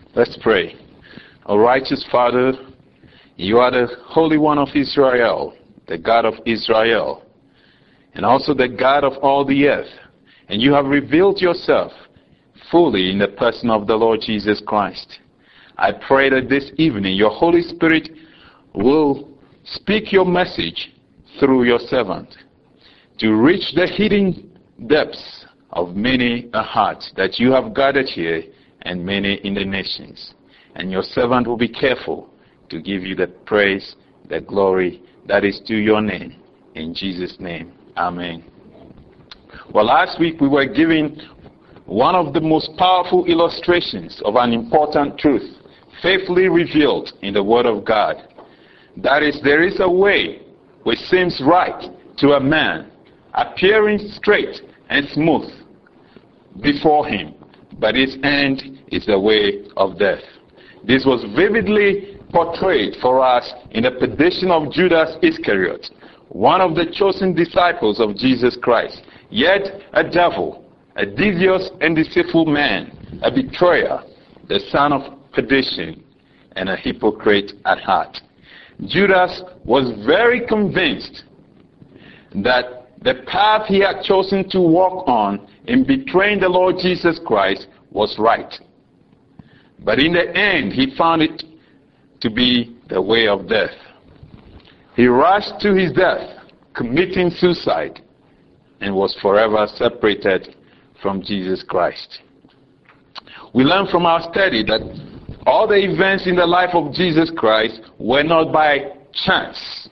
Let's pray. O righteous Father, you are the Holy One of Israel, the God of Israel, and also the God of all the earth. And you have revealed yourself fully in the person of the Lord Jesus Christ. I pray that this evening your Holy Spirit will speak your message through your servant to reach the hidden depths of many a heart that you have gathered here and many in the nations. And your servant will be careful to give you the praise, the glory that is due your name. In Jesus' name, amen. Well, last week we were given one of the most powerful illustrations of an important truth, faithfully revealed in the Word of God. That is, there is a way which seems right to a man, appearing straight and smooth before him, but its end is the way of death. This was vividly portrayed for us in the perdition of Judas Iscariot, one of the chosen disciples of Jesus Christ, yet a devil, a devious and deceitful man, a betrayer, the son of perdition, and a hypocrite at heart. Judas was very convinced that the path he had chosen to walk on in betraying the Lord Jesus Christ was right. But in the end, he found it to be the way of death. He rushed to his death, committing suicide, and was forever separated from Jesus Christ. We learn from our study that all the events in the life of Jesus Christ were not by chance.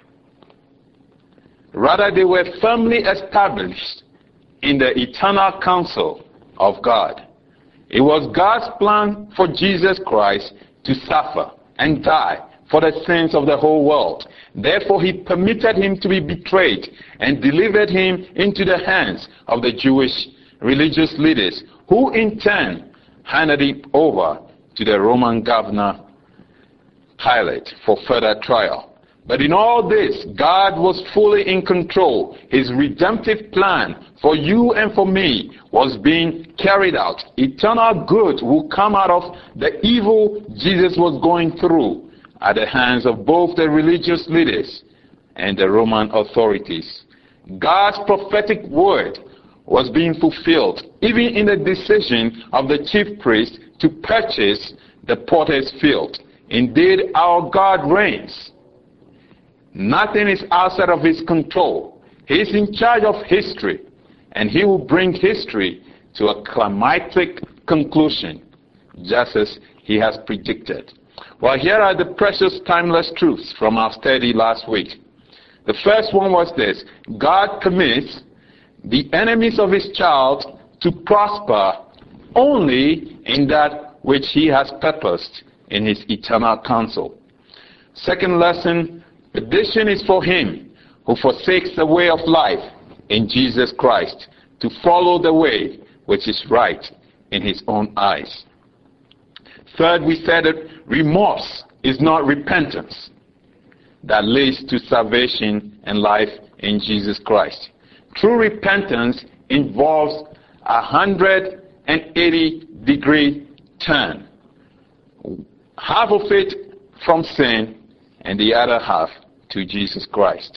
Rather, they were firmly established in the eternal counsel of God. It was God's plan for Jesus Christ to suffer and die for the sins of the whole world. Therefore, he permitted him to be betrayed and delivered him into the hands of the Jewish religious leaders, who in turn handed him over to the Roman governor Pilate for further trial. But in all this, God was fully in control. His redemptive plan for you and for me was being carried out. Eternal good will come out of the evil Jesus was going through at the hands of both the religious leaders and the Roman authorities. God's prophetic word was being fulfilled, even in the decision of the chief priest to purchase the potter's field. Indeed, our God reigns. Nothing is outside of his control. He is in charge of history, and he will bring history to a climactic conclusion, just as he has predicted. Well, here are the precious, timeless truths from our study last week. The first one was this: God permits the enemies of his child to prosper only in that which he has purposed in his eternal counsel. Second lesson: perdition is for him who forsakes the way of life in Jesus Christ to follow the way which is right in his own eyes. Third, we said that remorse is not repentance that leads to salvation and life in Jesus Christ. True repentance involves a 180-degree turn. Half of it from sin and the other half to Jesus Christ.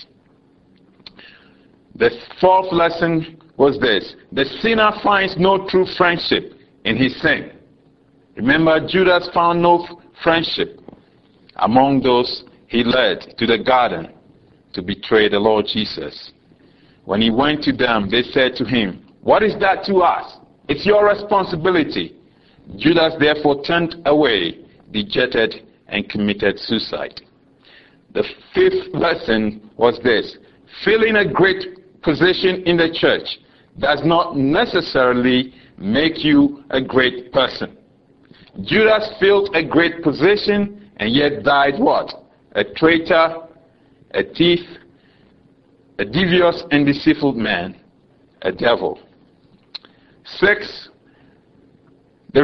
The fourth lesson was this: the sinner finds no true friendship in his sin. Remember, Judas found no friendship among those he led to the garden to betray the Lord Jesus. When he went to them, they said to him, "What is that to us? It's your responsibility." Judas therefore turned away, dejected, and committed suicide. The fifth lesson was this: filling a great position in the church does not necessarily make you a great person. Judas filled a great position and yet died what? A traitor, a thief, a devious and deceitful man, a devil. 6, the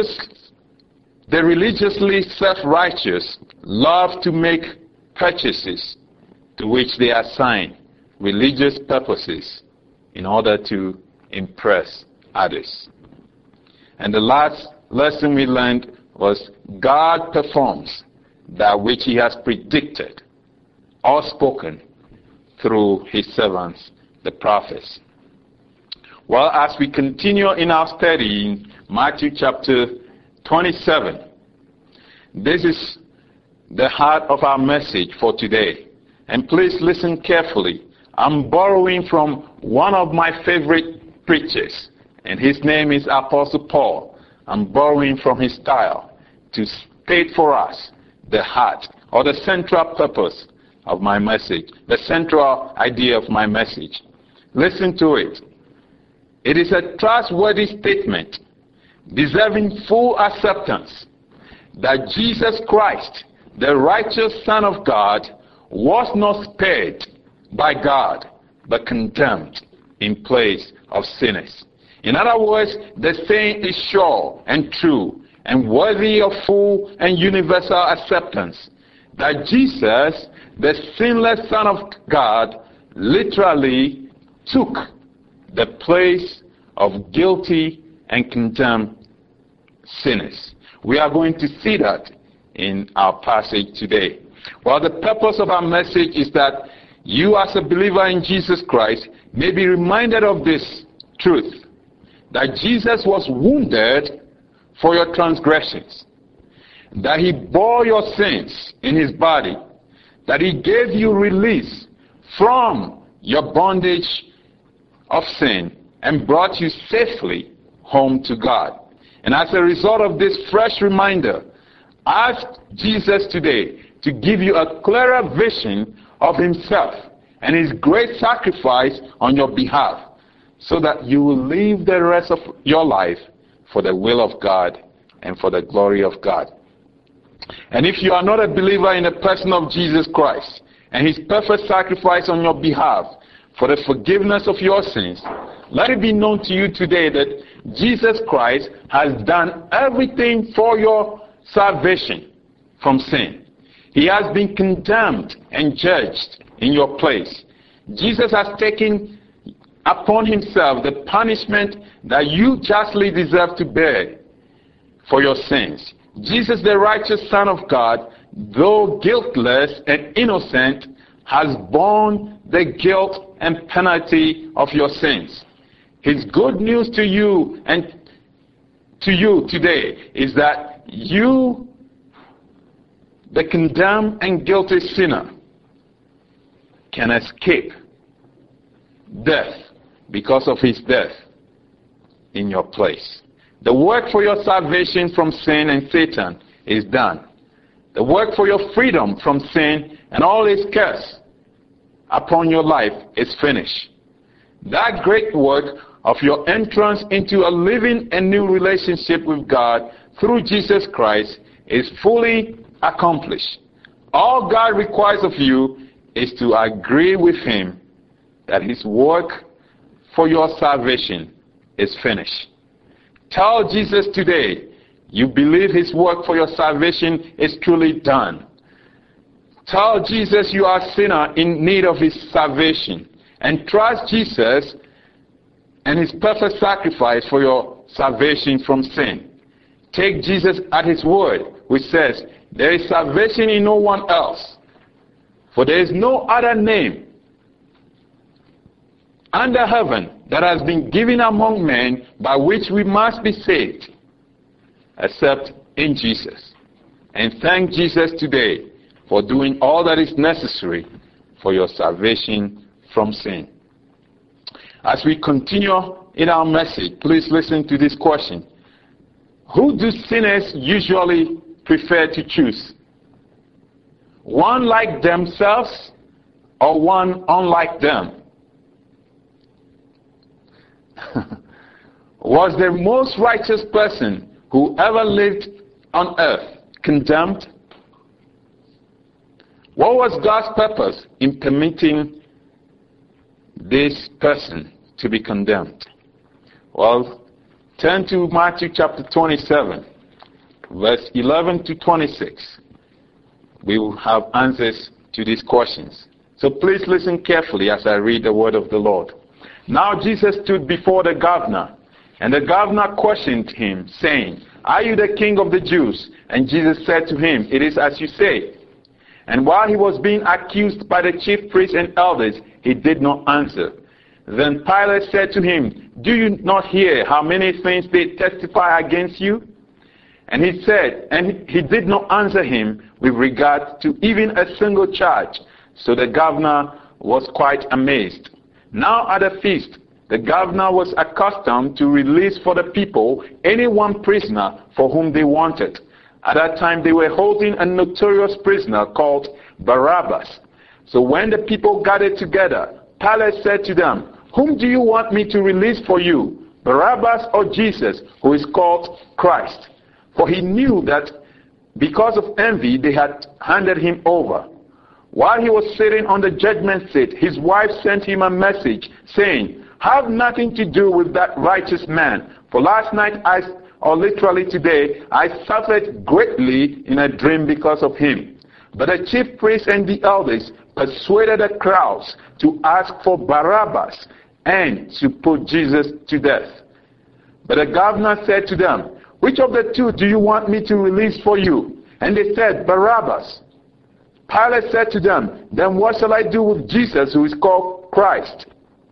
religiously self-righteous love to make purchases to which they assign religious purposes in order to impress others. And the last lesson we learned was God performs that which he has predicted or spoken through his servants, the prophets. Well, as we continue in our study in Matthew chapter 27, this is the heart of our message for today. And please listen carefully. I'm borrowing from one of my favorite preachers, and his name is Apostle Paul. I'm borrowing from his style to state for us the heart or the central purpose of my message, the central idea of my message. Listen to it. It is a trustworthy statement, deserving full acceptance, that Jesus Christ, the righteous Son of God, was not spared by God, but condemned in place of sinners. In other words, the saying is sure and true and worthy of full and universal acceptance, that Jesus, the sinless Son of God, literally took the place of guilty and condemned sinners. We are going to see that in our passage today. Well, the purpose of our message is that you as a believer in Jesus Christ may be reminded of this truth, that Jesus was wounded for your transgressions, that he bore your sins in his body, that he gave you release from your bondage of sin and brought you safely home to God. And as a result of this fresh reminder, ask Jesus today to give you a clearer vision of himself and his great sacrifice on your behalf, so that you will live the rest of your life for the will of God and for the glory of God. And if you are not a believer in the person of Jesus Christ and his perfect sacrifice on your behalf for the forgiveness of your sins, let it be known to you today that Jesus Christ has done everything for your salvation from sin. He has been condemned and judged in your place. Jesus has taken upon himself the punishment that you justly deserve to bear for your sins. Jesus, the righteous Son of God, though guiltless and innocent, has borne the guilt and penalty of your sins. His good news to you and to you today is that you, the condemned and guilty sinner, can escape death because of his death in your place. The work for your salvation from sin and Satan is done. The work for your freedom from sin and all its curse upon your life is finished. That great work of your entrance into a living and new relationship with God through Jesus Christ is fully accomplished. All God requires of you is to agree with him that his work for your salvation is finished. Tell Jesus today you believe his work for your salvation is truly done. Tell Jesus you are a sinner in need of his salvation, and trust Jesus and his perfect sacrifice for your salvation from sin. Take Jesus at his word, which says, there is salvation in no one else, for there is no other name under heaven that has been given among men by which we must be saved, except in Jesus. And thank Jesus today for doing all that is necessary for your salvation from sin. As we continue in our message, please listen to this question. Who do sinners usually prefer to choose? One like themselves or one unlike them? Was the most righteous person who ever lived on earth condemned? What was God's purpose in permitting this person to be condemned? Well, turn to Matthew chapter 27, verse 11 to 26. We will have answers to these questions. So please listen carefully as I read the word of the Lord. Now Jesus stood before the governor, and the governor questioned him, saying, "Are you the king of the Jews?" And Jesus said to him, "It is as you say." And while he was being accused by the chief priests and elders, he did not answer. Then Pilate said to him, "Do you not hear how many things they testify against you?" And he did not answer him with regard to even a single charge. So the governor was quite amazed. Now at the feast, the governor was accustomed to release for the people any one prisoner for whom they wanted. At that time, they were holding a notorious prisoner called Barabbas. So when the people gathered together, Pilate said to them, "Whom do you want me to release for you, Barabbas or Jesus, who is called Christ?" For he knew that because of envy, they had handed him over. While he was sitting on the judgment seat, his wife sent him a message saying, "Have nothing to do with that righteous man. For last night, literally today, I suffered greatly in a dream because of him." But the chief priests and the elders persuaded the crowds to ask for Barabbas and to put Jesus to death. But the governor said to them, "Which of the two do you want me to release for you?" And they said, "Barabbas." Pilate said to them, "Then what shall I do with Jesus, who is called Christ?"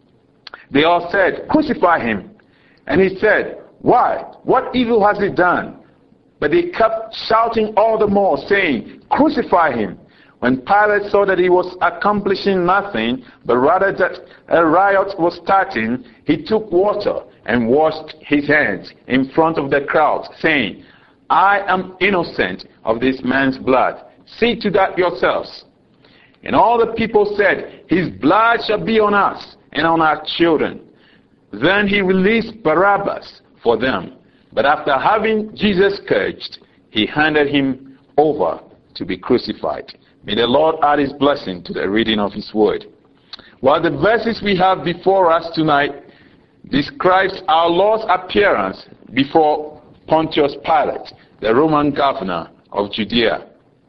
They all said, "Crucify him." And he said, "Why? What evil has he done?" But they kept shouting all the more, saying, "Crucify him." When Pilate saw that he was accomplishing nothing, but rather that a riot was starting, he took water and washed his hands in front of the crowd, saying, "I am innocent of this man's blood. See to that yourselves." And all the people said, "His blood shall be on us and on our children." Then he released Barabbas for them. But after having Jesus scourged, he handed him over to be crucified. May the Lord add his blessing to the reading of his word. Well, the verses we have before us tonight describes our Lord's appearance before Pontius Pilate, the Roman governor of Judea.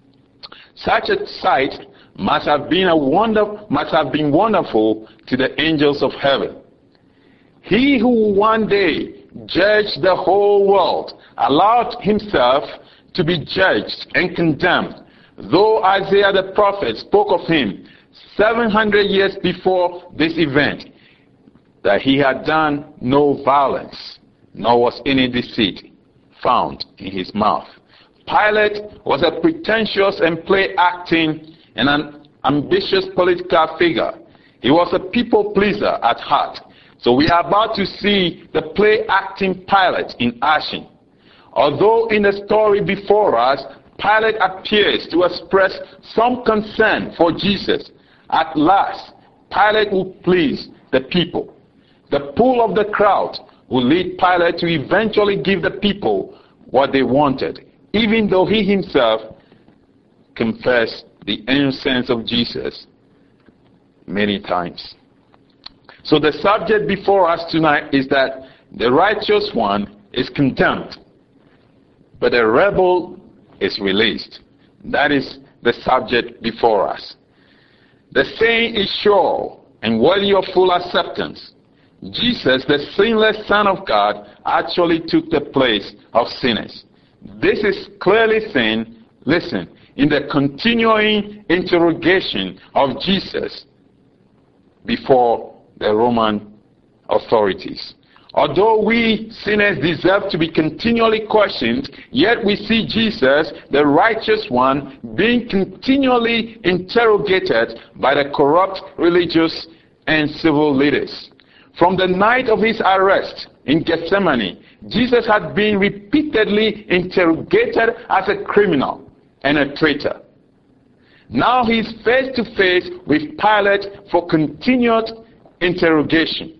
Such a sight must have been wonderful to the angels of heaven. He who one day judged the whole world allowed himself to be judged and condemned, though Isaiah the prophet spoke of him 700 years before this event, that he had done no violence, nor was any deceit found in his mouth. Pilate was a pretentious and play-acting and an ambitious political figure. He was a people pleaser at heart. So we are about to see the play-acting Pilate in action. Although in the story before us, Pilate appears to express some concern for Jesus, at last, Pilate will please the people. The pull of the crowd will lead Pilate to eventually give the people what they wanted, even though he himself confessed the innocence of Jesus many times. So the subject before us tonight is that the righteous one is condemned, but the rebel is released. That is the subject before us. The saying is sure and worthy of full acceptance. Jesus, the sinless Son of God, actually took the place of sinners. This is clearly seen, listen, in the continuing interrogation of Jesus before the Roman authorities. Although we sinners deserve to be continually questioned, yet we see Jesus, the righteous one, being continually interrogated by the corrupt religious and civil leaders. From the night of his arrest in Gethsemane, Jesus had been repeatedly interrogated as a criminal and a traitor. Now he is face to face with Pilate for continued interrogation.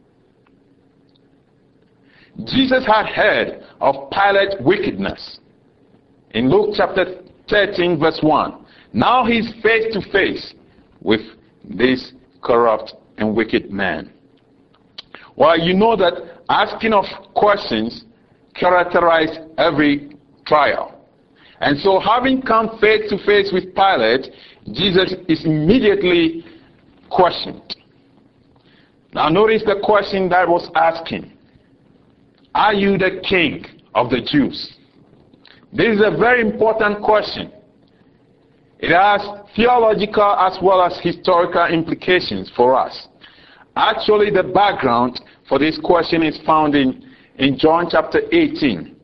Jesus had heard of Pilate's wickedness. In Luke chapter 13 verse 1, now he is face to face with this corrupt and wicked man. Well, you know that asking of questions characterize every trial. And so having come face to face with Pilate, Jesus is immediately questioned. Now notice the question that was asking. Are you the king of the Jews? This is a very important question. It has theological as well as historical implications for us. Actually, the background for this question is found in John chapter 18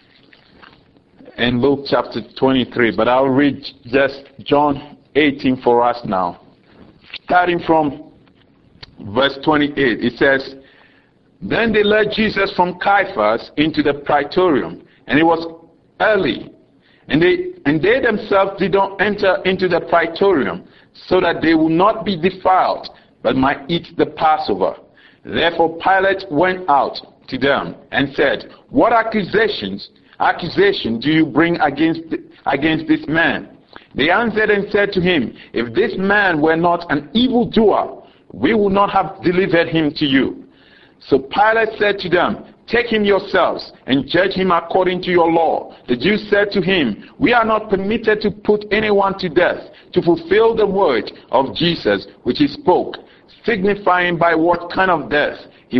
and Luke chapter 23. But I'll read just John 18 for us now. Starting from verse 28, it says, "Then they led Jesus from Caiaphas into the praetorium, and it was early. And they themselves did not enter into the praetorium, so that they would not be defiled, but might eat the Passover. Therefore Pilate went out to them and said, What accusation do you bring against this man? They answered and said to him, If this man were not an evildoer, we would not have delivered him to you. So Pilate said to them, Take him yourselves and judge him according to your law. The Jews said to him, We are not permitted to put anyone to death, to fulfill the word of Jesus which he spoke, signifying by what kind of death he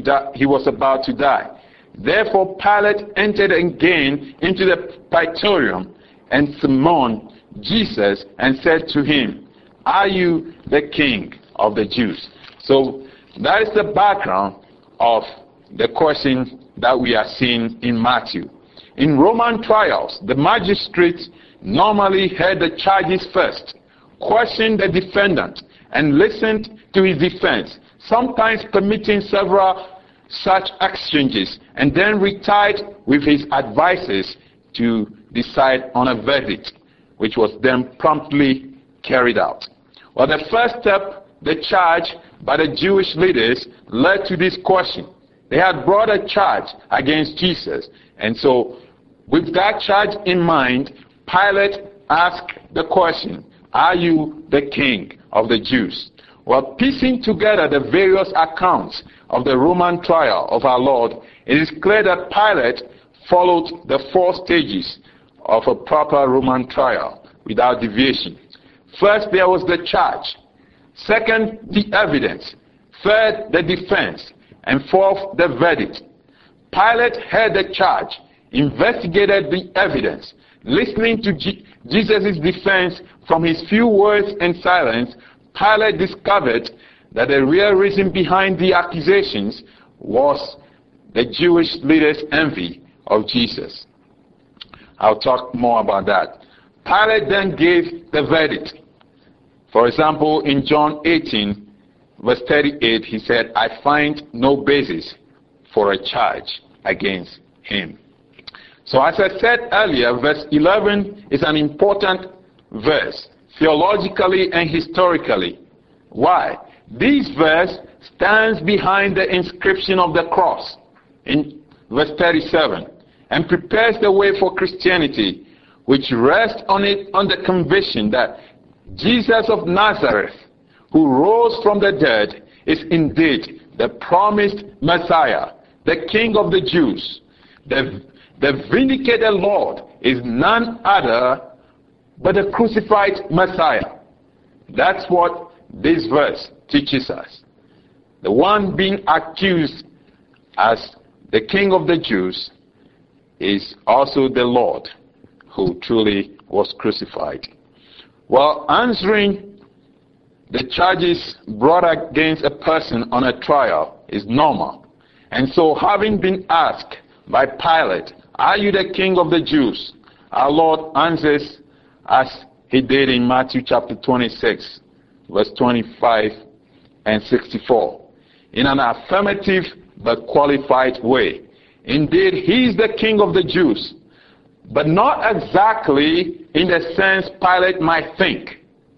was about to die. Therefore Pilate entered again into the praetorium and summoned Jesus and said to him, Are you the king of the Jews? So that is the background of the question that we are seeing in Matthew. In Roman trials, the magistrates normally heard the charges first, questioned the defendant, and listened to his defense, sometimes permitting several such exchanges, and then retired with his advisors to decide on a verdict, which was then promptly carried out. Well, the first step, the charge by the Jewish leaders, led to this question. They had brought a charge against Jesus. And so, with that charge in mind, Pilate asked the question, Are you the king of the Jews? Well, piecing together the various accounts of the Roman trial of our Lord, it is clear that Pilate followed the 4 stages of a proper Roman trial without deviation. First, there was the charge. Second, the evidence. Third, the defense. And fourth, the verdict. Pilate heard the charge, investigated the evidence. Listening to Jesus' defense from his few words and silence, Pilate discovered that the real reason behind the accusations was the Jewish leaders' envy of Jesus. I'll talk more about that. Pilate then gave the verdict. For example, in John 18, verse 38, he said, I find no basis for a charge against him. So as I said earlier, verse 11 is an important verse, theologically and historically. Why? This verse stands behind the inscription of the cross in verse 37 and prepares the way for Christianity, which rests on the conviction that Jesus of Nazareth, who rose from the dead, is indeed the promised Messiah, the King of the Jews. The vindicated Lord is none other but the crucified Messiah. That's what this verse teaches us. The one being accused as the King of the Jews is also the Lord who truly was crucified. Well, answering the charges brought against a person on a trial is normal. And so, having been asked by Pilate, Are you the King of the Jews? Our Lord answers as he did in Matthew chapter 26, verse 25 and 64, in an affirmative but qualified way. Indeed, he is the King of the Jews, but not exactly in the sense Pilate might think.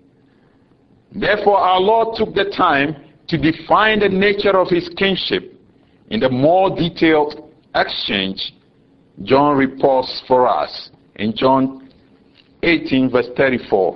Therefore, our Lord took the time to define the nature of his kingship in the more detailed exchange John reports for us in John 18, verse 34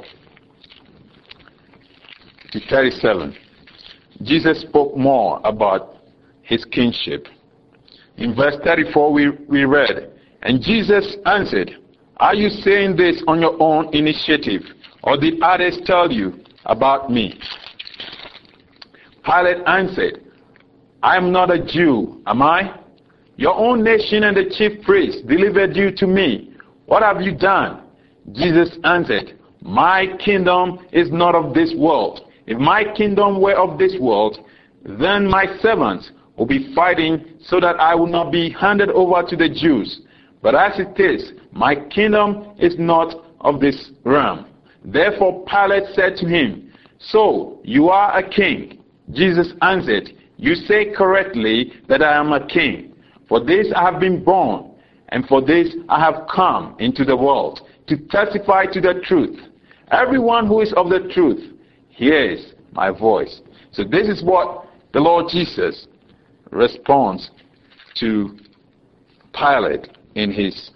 to 37. Jesus spoke more about his kingship. In verse 34, we read, And Jesus answered, Are you saying this on your own initiative, or did others tell you about me? Pilate answered, I am not a Jew, am I? Your own nation and the chief priests delivered you to me. What have you done? Jesus answered, my kingdom is not of this world. If my kingdom were of this world, then my servants will be fighting so that I will not be handed over to the Jews. But as it is, my kingdom is not of this realm. Therefore Pilate said to him, so you are a king? Jesus answered, you say correctly that I am a king. For this I have been born, and for this I have come into the world, to testify to the truth. Everyone who is of the truth hears my voice. So this is what the Lord Jesus responds to Pilate in his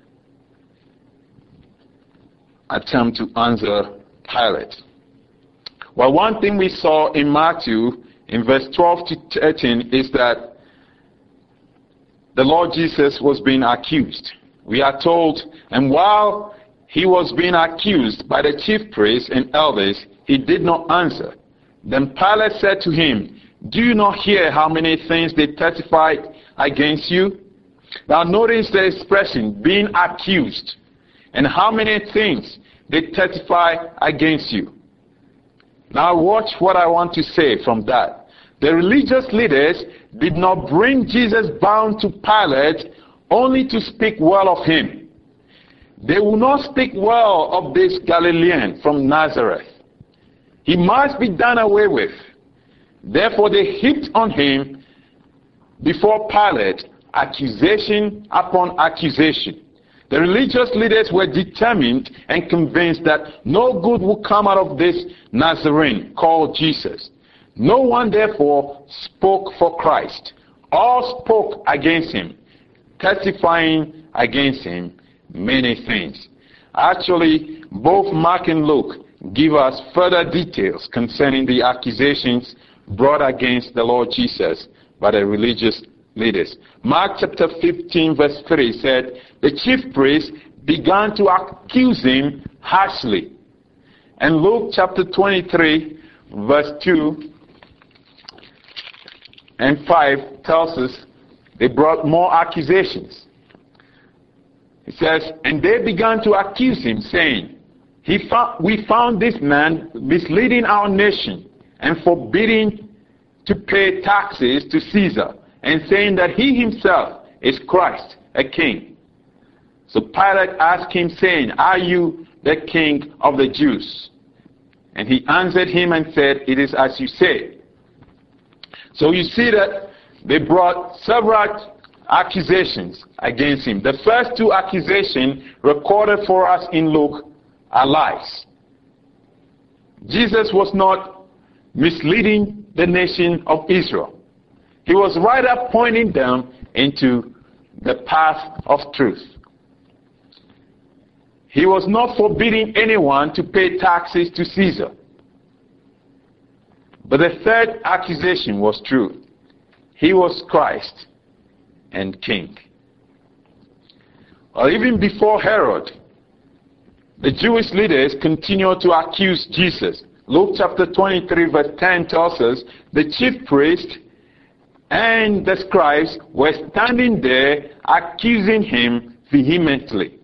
attempt to answer Pilate. Well, one thing we saw in Matthew in verse 12 to 13 is that the Lord Jesus was being accused. We are told, and while he was being accused by the chief priests and elders, he did not answer. Then Pilate said to him, do you not hear how many things they testified against you? Now notice the expression, being accused, and how many things they testify against you. Now watch what I want to say from that. The religious leaders did not bring Jesus bound to Pilate only to speak well of him. They will not speak well of this Galilean from Nazareth. He must be done away with. Therefore they heaped on him before Pilate accusation upon accusation. The religious leaders were determined and convinced that no good would come out of this Nazarene called Jesus. No one therefore spoke for Christ. All spoke against him, testifying against him many things. Actually, both Mark and Luke give us further details concerning the accusations brought against the Lord Jesus by the religious leaders. Mark chapter 15 verse 3 said, the chief priests began to accuse him harshly. And Luke chapter 23 verse 2 and 5 tells us they brought more accusations. It says, and they began to accuse him, saying, we found this man misleading our nation and forbidding to pay taxes to Caesar, and saying that he himself is Christ, a king. So Pilate asked him, saying, are you the king of the Jews? And he answered him and said, it is as you say. So you see that they brought several accusations against him. The first two accusations recorded for us in Luke are lies. Jesus was not misleading the nation of Israel. He was rather pointing them into the path of truth. He was not forbidding anyone to pay taxes to Caesar. But the third accusation was true. He was Christ and King. Well, even before Herod, the Jewish leaders continued to accuse Jesus. Luke chapter 23 verse 10 tells us the chief priest and the scribes were standing there accusing him vehemently.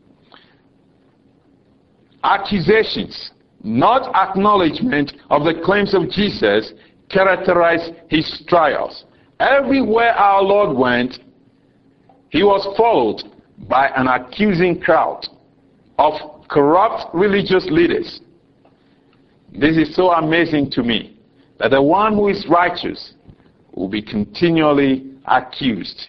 Accusations, not acknowledgement of the claims of Jesus, characterized his trials. Everywhere our Lord went, he was followed by an accusing crowd of corrupt religious leaders. This is so amazing to me, that the one who is righteous will be continually accused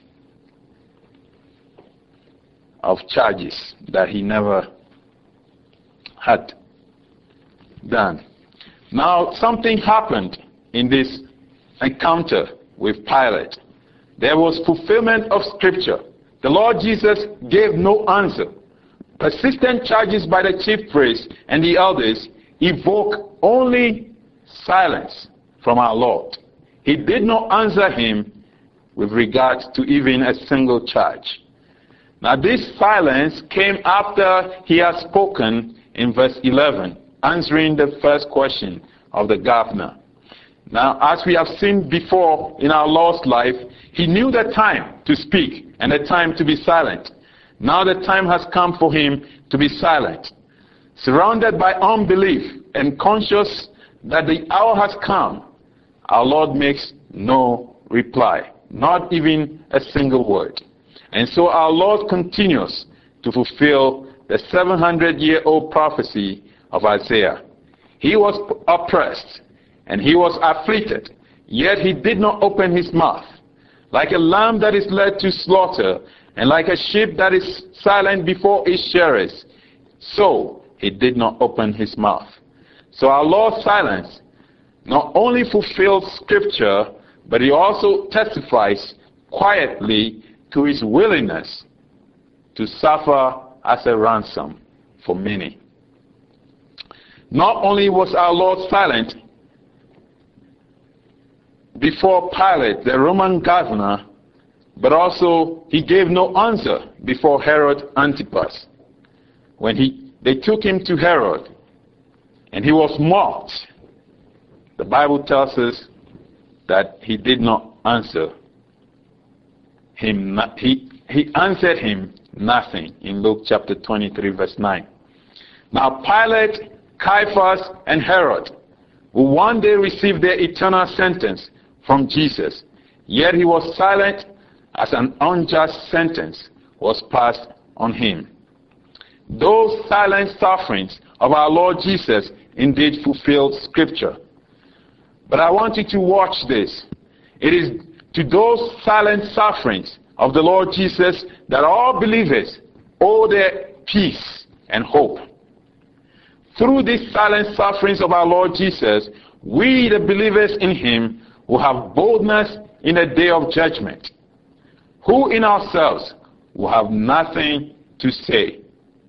of charges that he never had done. Now, something happened in this encounter with Pilate. There was fulfillment of Scripture. The Lord Jesus gave no answer. Persistent charges by the chief priests and the elders evoke only silence from our Lord. He did not answer him with regard to even a single charge. Now this silence came after he had spoken in verse 11, answering the first question of the governor. Now, as we have seen before in our Lord's life, he knew the time to speak and the time to be silent. Now the time has come for him to be silent. Surrounded by unbelief and conscious that the hour has come, our Lord makes no reply, not even a single word. And so our Lord continues to fulfill the 700-year-old prophecy of Isaiah. He was oppressed and he was afflicted, yet he did not open his mouth. Like a lamb that is led to slaughter, and like a sheep that is silent before its shearers, so he did not open his mouth. So our Lord's silence not only fulfills Scripture, but he also testifies quietly to his willingness to suffer as a ransom for many. Not only was our Lord silent before Pilate, the Roman governor, but also he gave no answer before Herod Antipas. When they took him to Herod and he was mocked, the Bible tells us that he did not answer him. He answered him nothing in Luke chapter 23 verse 9. Now Pilate, Caiaphas, and Herod will one day receive their eternal sentence from Jesus, yet he was silent as an unjust sentence was passed on him. Those silent sufferings of our Lord Jesus indeed fulfilled Scripture. But I want you to watch this. It is to those silent sufferings of the Lord Jesus that all believers owe their peace and hope. Through these silent sufferings of our Lord Jesus, we, the believers in him, will have boldness in the day of judgment, who in ourselves will have nothing to say.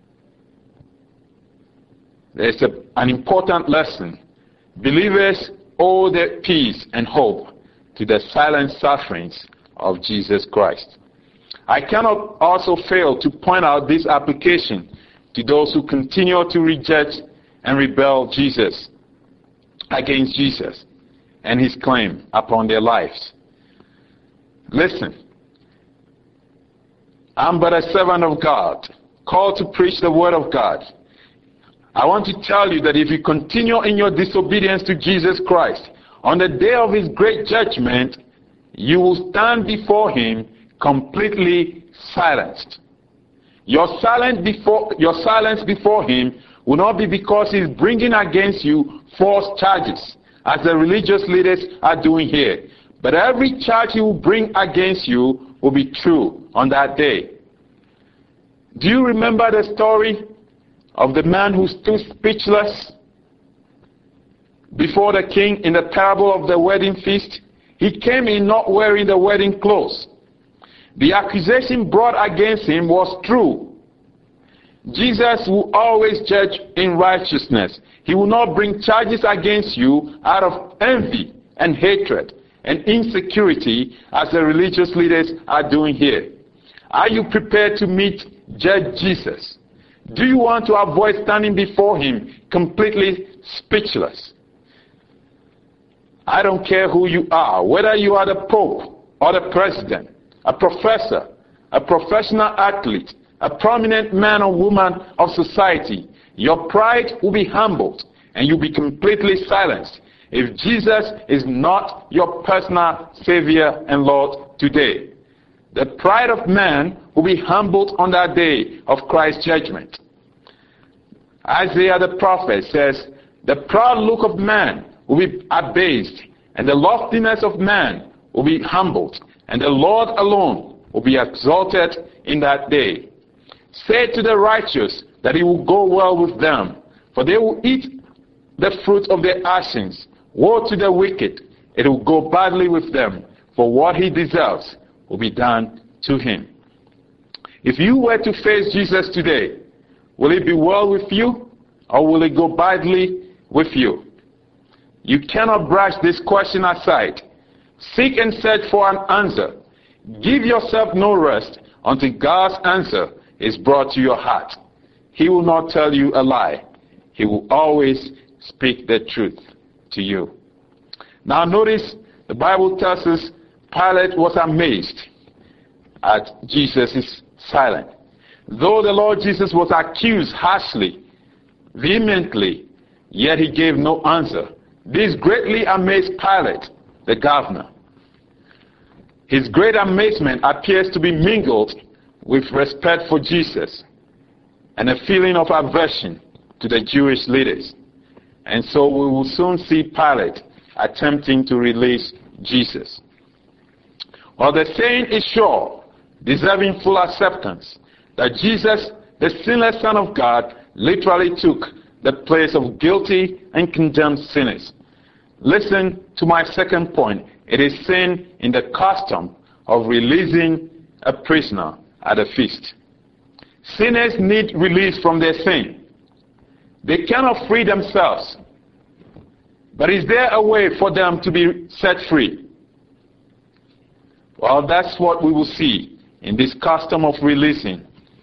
There's an important lesson. Believers owe their peace and hope to the silent sufferings of Jesus Christ. I cannot also fail to point out this application to those who continue to reject and rebel against Jesus and his claim upon their lives. Listen, I'm but a servant of God, called to preach the word of God. I want to tell you that if you continue in your disobedience to Jesus Christ, on the day of his great judgment, you will stand before him completely silenced. Your silence before him will not be because he's bringing against you false charges, as the religious leaders are doing here. But every charge he will bring against you will be true on that day. Do you remember the story of the man who stood speechless before the king in the parable of the wedding feast? He came in not wearing the wedding clothes. The accusation brought against him was true. Jesus will always judge in righteousness. He will not bring charges against you out of envy and hatred and insecurity as the religious leaders are doing here. Are you prepared to meet Judge Jesus? Do you want to avoid standing before him completely speechless? I don't care who you are, whether you are the Pope or the President, a professor, a professional athlete, a prominent man or woman of society. Your pride will be humbled and you'll be completely silenced if Jesus is not your personal Savior and Lord today. The pride of man will be humbled on that day of Christ's judgment. Isaiah the prophet says, the proud look of man will be abased, and the loftiness of man will be humbled, and the Lord alone will be exalted in that day. Say to the righteous that it will go well with them, for they will eat the fruit of their actions. Woe to the wicked, it will go badly with them, for what he deserves will be done to him. If you were to face Jesus today, will it be well with you, or will it go badly with you? You cannot brush this question aside. Seek and search for an answer. Give yourself no rest until God's answer is brought to your heart. He will not tell you a lie. He will always speak the truth to you. Now notice, the Bible tells us Pilate was amazed at Jesus' silence. Though the Lord Jesus was accused harshly, vehemently, yet he gave no answer. This greatly amazed Pilate, the governor. His great amazement appears to be mingled with respect for Jesus and a feeling of aversion to the Jewish leaders. And so we will soon see Pilate attempting to release Jesus. Well, the saying is sure, deserving full acceptance, that Jesus, the sinless Son of God, literally took the place of guilty and condemned sinners. Listen to my second point. It is sin in the custom of releasing a prisoner at a feast. Sinners need release from their sin. They cannot free themselves. But is there a way for them to be set free? Well, that's what we will see in this custom of releasing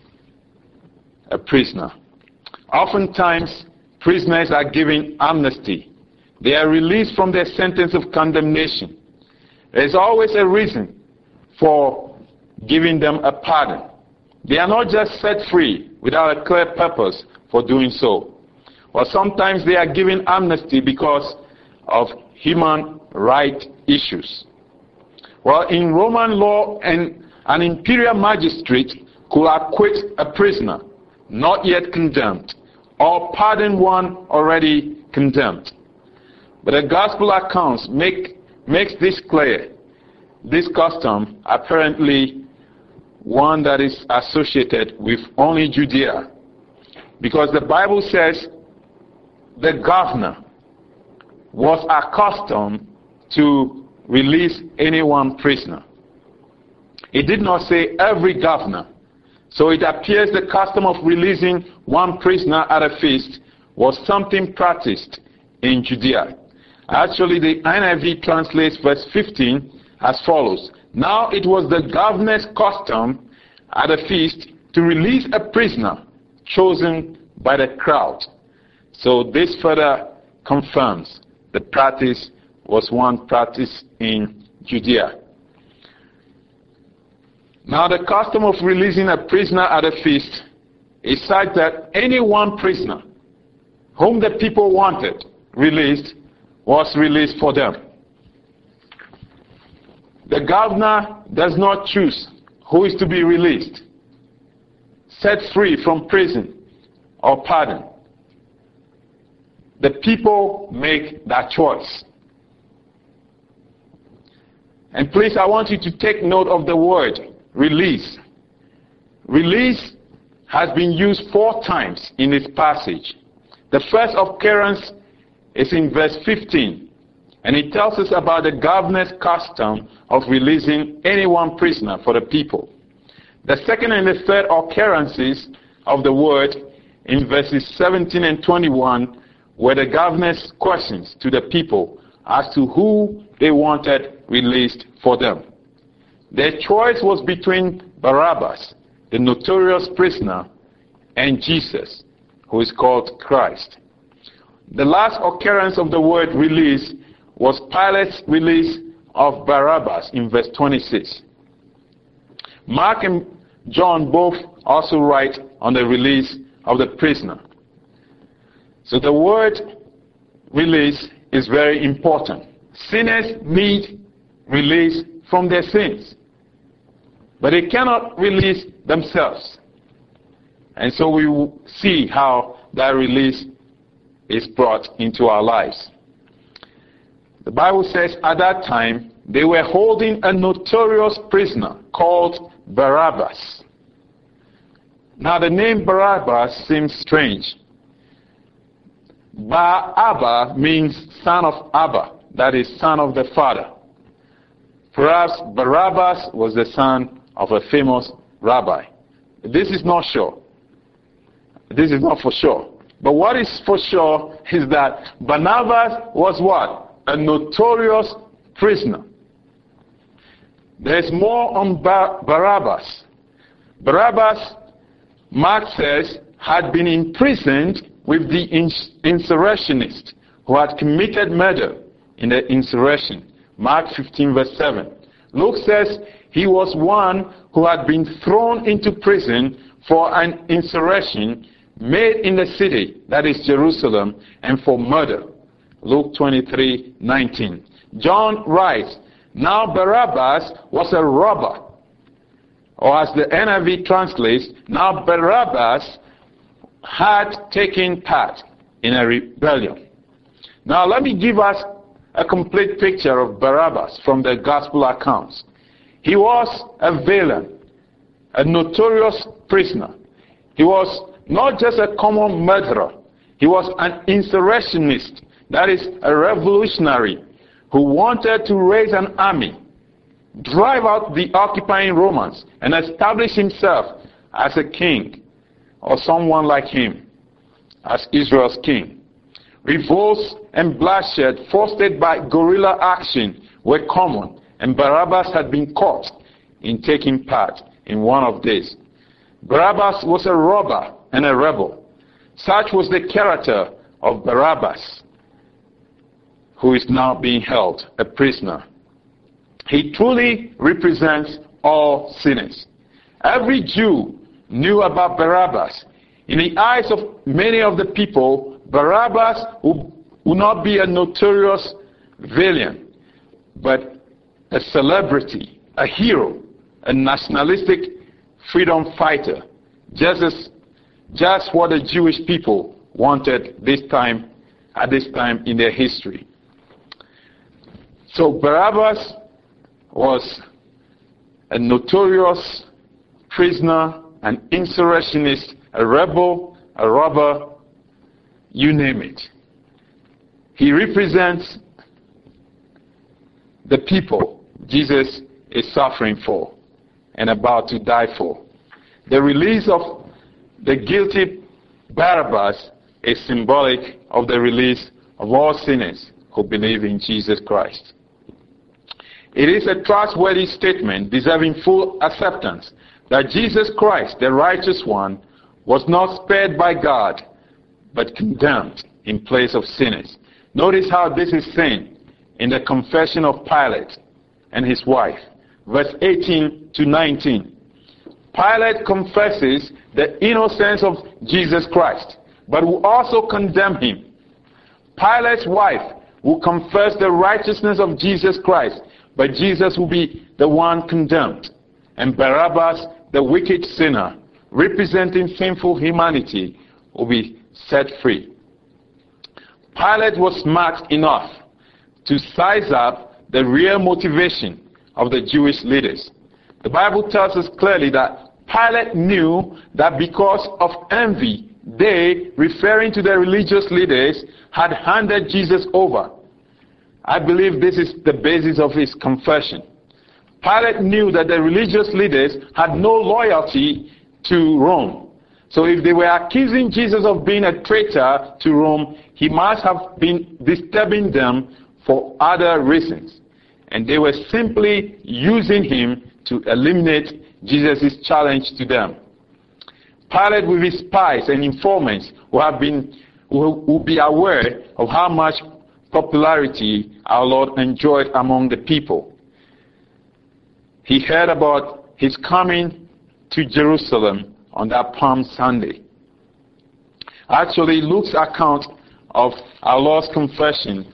a prisoner. Oftentimes, prisoners are given amnesty. They are released from their sentence of condemnation. There's always a reason for giving them a pardon. They are not just set free without a clear purpose for doing so. Or sometimes they are given amnesty because of human rights issues. Well, in Roman law, an imperial magistrate could acquit a prisoner not yet condemned, or pardon one already condemned. But the gospel accounts makes this clear. This custom apparently one that is associated with only Judea, because the Bible says the governor was accustomed to release anyone prisoner. It did not say every governor. So it appears the custom of releasing one prisoner at a feast was something practiced in Judea. Actually, the NIV translates verse 15 as follows. Now it was the governor's custom at a feast to release a prisoner chosen by the crowd. So this further confirms the practice was one practice in Judea. Now the custom of releasing a prisoner at a feast is such that any one prisoner whom the people wanted released was released for them. The governor does not choose who is to be released, set free from prison, or pardoned. The people make that choice. And please, I want you to take note of the word release. Release has been used 4 times in this passage. The first occurrence is in verse 15, and it tells us about the governor's custom of releasing any one prisoner for the people. The second and the third occurrences of the word in verses 17 and 21 were the governor's questions to the people as to who they wanted released for them. Their choice was between Barabbas, the notorious prisoner, and Jesus, who is called Christ. The last occurrence of the word release was Pilate's release of Barabbas in verse 26. Mark and John both also write on the release of the prisoner. So the word release is very important. Sinners need release from their sins, but they cannot release themselves. And so we will see how that release is brought into our lives. The Bible says at that time they were holding a notorious prisoner called Barabbas. Now the name Barabbas seems strange. Bar-Abba means son of Abba, that is, son of the father. Perhaps Barabbas was the son of a famous rabbi. This is not sure. This is not for sure. But what is for sure is that Barnabas was what? A notorious prisoner. There's more on Barabbas. Barabbas, Mark says, had been imprisoned with the insurrectionists who had committed murder in the insurrection. Mark 15 verse 7. Luke says he was one who had been thrown into prison for an insurrection made in the city, that is Jerusalem, and for murder. Luke 23:19. John writes, now Barabbas was a robber. Or as the NIV translates, now Barabbas had taken part in a rebellion. Now let me give us a complete picture of Barabbas from the gospel accounts. He was a villain, a notorious prisoner. He was not just a common murderer. He was an insurrectionist, that is, a revolutionary who wanted to raise an army, drive out the occupying Romans, and establish himself as a king or someone like him as Israel's king. Revolts and bloodshed fostered by guerrilla action were common, and Barabbas had been caught in taking part in one of these. Barabbas was a robber and a rebel. Such was the character of Barabbas, who is now being held a prisoner. He truly represents all sinners. Every Jew knew about Barabbas. In the eyes of many of the people, Barabbas would not be a notorious villain, but a celebrity, a hero, a nationalistic freedom fighter, just what the Jewish people wanted at this time in their history. So Barabbas was a notorious prisoner, an insurrectionist, a rebel, a robber, you name it. He represents the people Jesus is suffering for and about to die for. The release of the guilty Barabbas is symbolic of the release of all sinners who believe in Jesus Christ. It is a trustworthy statement deserving full acceptance that Jesus Christ, the righteous one, was not spared by God, but condemned in place of sinners. Notice how this is seen in the confession of Pilate and his wife, verse 18 to 19. Pilate confesses the innocence of Jesus Christ, but will also condemn him. Pilate's wife will confess the righteousness of Jesus Christ, but Jesus will be the one condemned. And Barabbas, the wicked sinner, representing sinful humanity, will be set free. Pilate was smart enough to size up the real motivation of the Jewish leaders. The Bible tells us clearly that Pilate knew that because of envy, they, referring to the religious leaders, had handed Jesus over. I believe this is the basis of his confession. Pilate knew that the religious leaders had no loyalty to Rome. So if they were accusing Jesus of being a traitor to Rome, he must have been disturbing them for other reasons. And they were simply using him to eliminate Jesus' challenge to them. Pilate, with his spies and informants, will be aware of how much popularity our Lord enjoyed among the people. He heard about his coming to Jerusalem on that Palm Sunday. Actually, Luke's account of our Lord's confession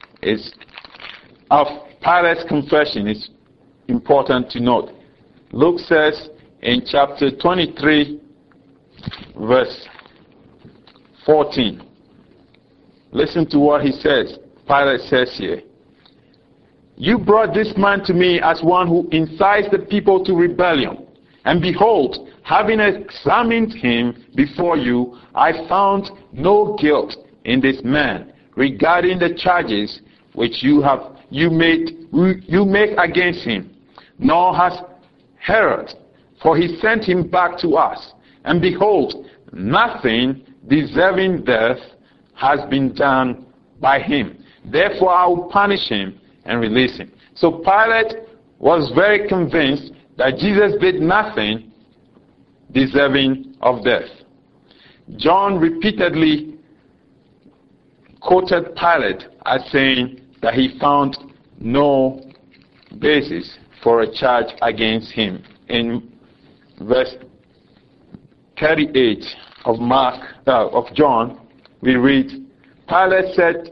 of Pilate's confession is important to note. Luke says in chapter 23, verse 14. Listen to what he says. Pilate says here, "You brought this man to me as one who incites the people to rebellion. And behold, having examined him before you, I found no guilt in this man regarding the charges which you make against him. Nor has Herod, for he sent him back to us. And behold, nothing deserving death has been done by him. Therefore I will punish him and release him." So Pilate was very convinced that Jesus did nothing deserving of death. John repeatedly quoted Pilate as saying that he found no basis for a charge against him. In verse 38 of John, we read, Pilate said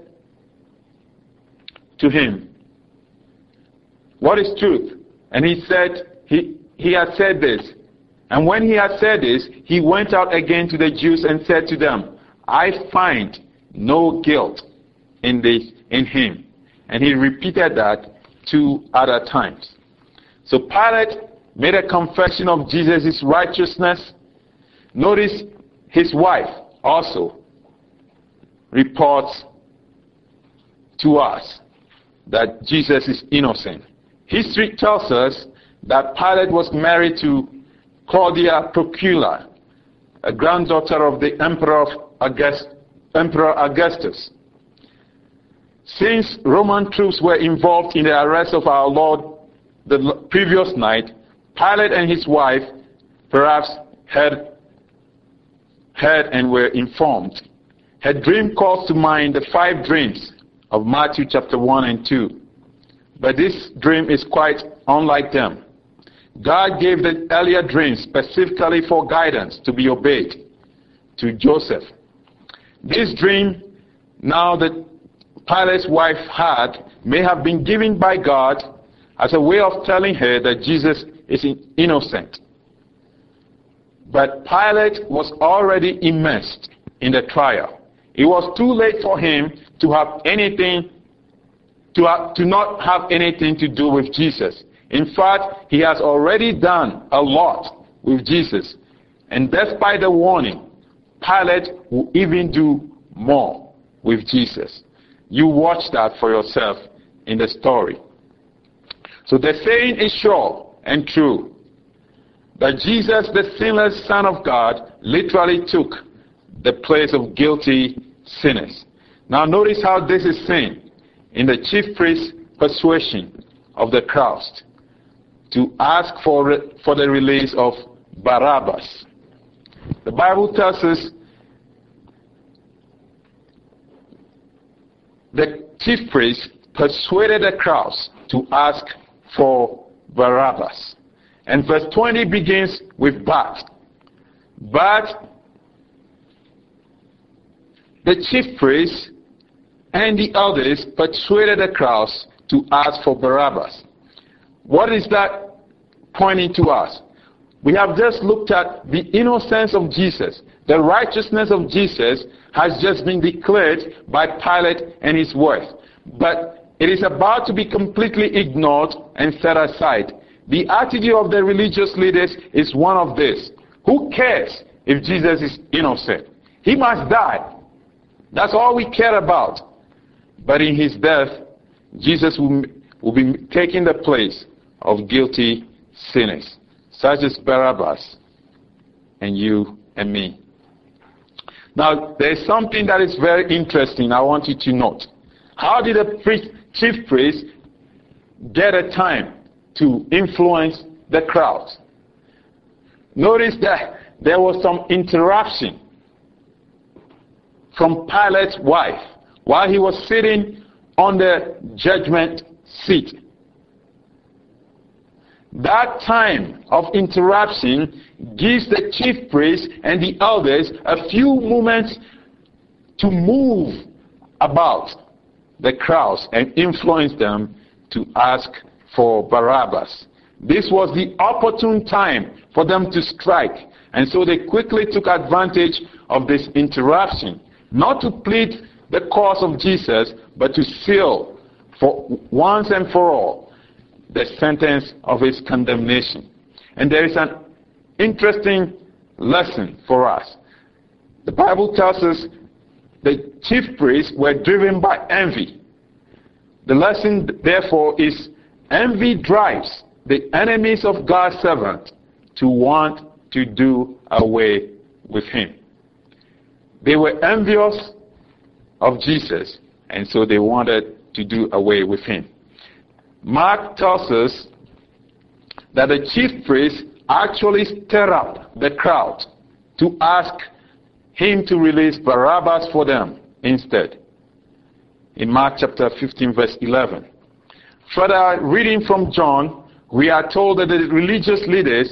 to him, "What is truth?" And he said, he had said this. And when he had said this, he went out again to the Jews and said to them, "I find no guilt in him." And he repeated that 2 other times. So Pilate made a confession of Jesus' righteousness. Notice his wife also reports to us that Jesus is innocent. History tells us that Pilate was married to Claudia Procula, a granddaughter of the Emperor Augustus. Since Roman troops were involved in the arrest of our Lord the previous night, Pilate and his wife perhaps had and were informed. Her dream calls to mind the 5 dreams of Matthew chapter 1 and 2. But this dream is quite unlike them. God gave the earlier dreams specifically for guidance to be obeyed to Joseph. This dream now that Pilate's wife had may have been given by God as a way of telling her that Jesus is innocent. But Pilate was already immersed in the trial. It was too late for him to have anything, to not have anything to do with Jesus. In fact, he has already done a lot with Jesus. And despite the warning, Pilate will even do more with Jesus. You watch that for yourself in the story. So the saying is sure and true that Jesus, the sinless Son of God, literally took the place of guilty sinners. Now notice how this is seen in the chief priest's persuasion of the crowds to ask for the release of Barabbas. The Bible tells us the chief priest persuaded the crowds to ask for Barabbas. And verse 20 begins with but. But the chief priest and the others persuaded the crowds to ask for Barabbas. What is that pointing to us? We have just looked at the innocence of Jesus. The righteousness of Jesus has just been declared by Pilate and his wife. But it is about to be completely ignored and set aside. The attitude of the religious leaders is one of this. Who cares if Jesus is innocent? He must die. That's all we care about. But in his death, Jesus will be taking the place of guilty sinners, such as Barabbas and you and me. Now, there is something that is very interesting I want you to note. How did the chief priest get a time to influence the crowds? Notice that there was some interruption from Pilate's wife while he was sitting on the judgment seat. That time of interruption gives the chief priest and the elders a few moments to move about the crowds and influence them to ask for Barabbas. This was the opportune time for them to strike, and so they quickly took advantage of this interruption, not to plead the cause of Jesus, but to seal for once and for all the sentence of his condemnation. And there is an interesting lesson for us. The Bible tells us the chief priests were driven by envy. The lesson, therefore, is envy drives the enemies of God's servant to want to do away with him. They were envious of Jesus, and so they wanted to do away with him. Mark tells us that the chief priest actually stirred up the crowd to ask him to release Barabbas for them instead. In Mark chapter 15, verse 11. Further, reading from John, we are told that the religious leaders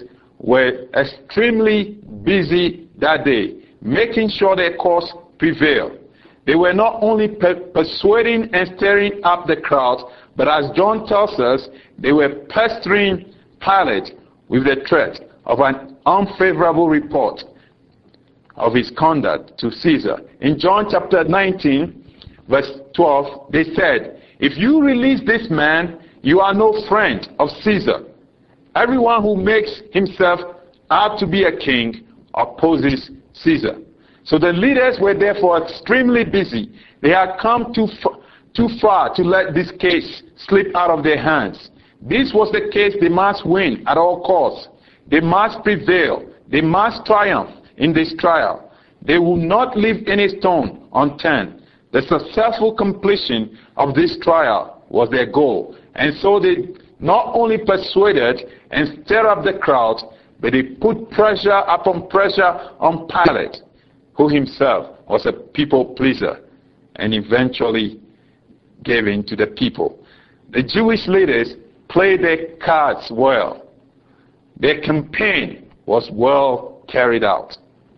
were extremely busy that day, making sure their cause prevailed. They were not only persuading and stirring up the crowd, but as John tells us, they were pestering Pilate with the threat of an unfavorable report of his conduct to Caesar. In John chapter 19, verse 12, they said, "If you release this man, you are no friend of Caesar. Everyone who makes himself out to be a king opposes Caesar." So the leaders were therefore extremely busy. They had come too far to let this case slip out of their hands. This was the case they must win at all costs. They must prevail. They must triumph in this trial. They will not leave any stone unturned. The successful completion of this trial was their goal. And so they not only persuaded and stirred up the crowd, but they put pressure upon pressure on Pilate, who himself was a people pleaser, and eventually gave in to the people. The Jewish leaders played their cards well. Their campaign was well carried out.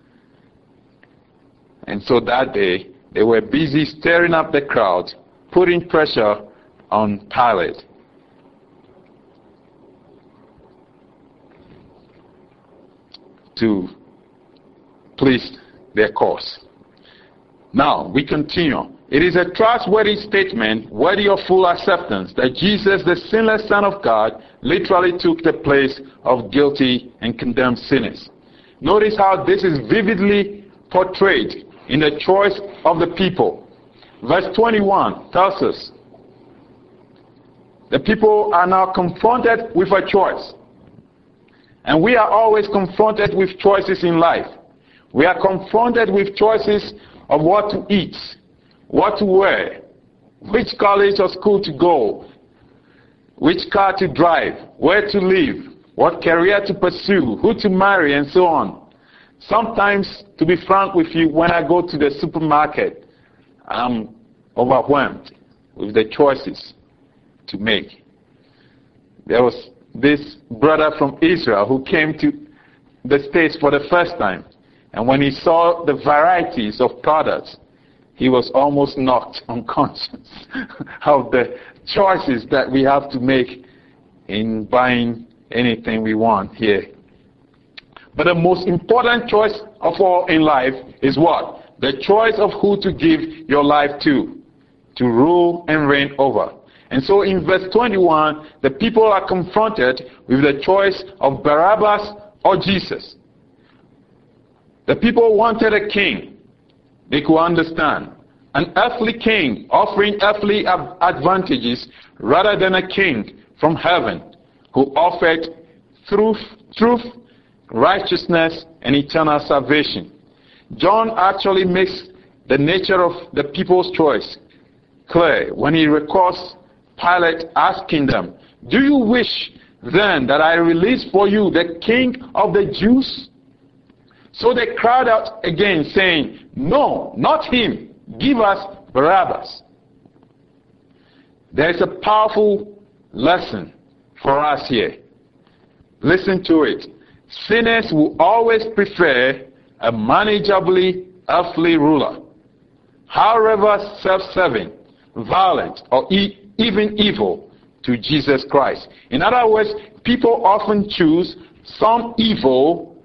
And so that day, they were busy stirring up the crowd, putting pressure on Pilate. To please their cause. Now, we continue. It is a trustworthy statement, worthy of full acceptance, that Jesus, the sinless Son of God, literally took the place of guilty and condemned sinners. Notice how this is vividly portrayed in the choice of the people. Verse 21 tells us, the people are now confronted with a choice. And we are always confronted with choices in life. We are confronted with choices of what to eat, what to wear, which college or school to go, which car to drive, where to live, what career to pursue, who to marry, and so on. Sometimes, to be frank with you, when I go to the supermarket, I'm overwhelmed with the choices to make. There was this brother from Israel who came to the States for the first time. And when he saw the varieties of products, he was almost knocked unconscious of the choices that we have to make in buying anything we want here. But the most important choice of all in life is what? The choice of who to give your life to rule and reign over. And so in verse 21, the people are confronted with the choice of Barabbas or Jesus. The people wanted a king they could understand. An earthly king offering earthly advantages rather than a king from heaven who offered truth, righteousness, and eternal salvation. John actually makes the nature of the people's choice clear when he records Pilate asking them, "Do you wish then that I release for you the king of the Jews?" So they cried out again, saying, "No, not him. Give us Barabbas." There is a powerful lesson for us here. Listen to it. Sinners will always prefer a manageably earthly ruler, however self-serving, violent, or even evil, to Jesus Christ. In other words, people often choose some evil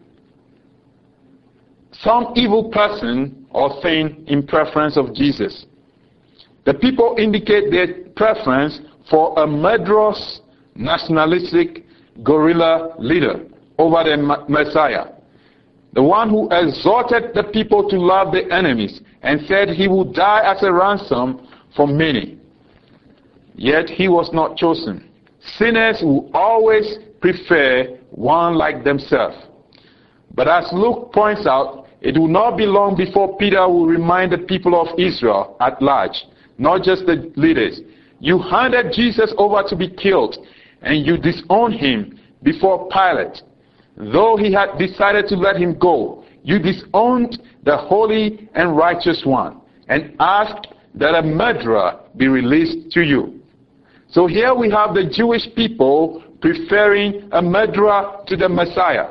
person or thing in preference of Jesus. The people indicate their preference for a murderous, nationalistic guerrilla leader over the Messiah, the one who exhorted the people to love their enemies and said he would die as a ransom for many. Yet he was not chosen. Sinners will always prefer one like themselves. But as Luke points out, it will not be long before Peter will remind the people of Israel at large, not just the leaders. You handed Jesus over to be killed, and you disowned him before Pilate. Though he had decided to let him go, you disowned the holy and righteous one, and asked that a murderer be released to you. So here we have the Jewish people preferring a murderer to the Messiah.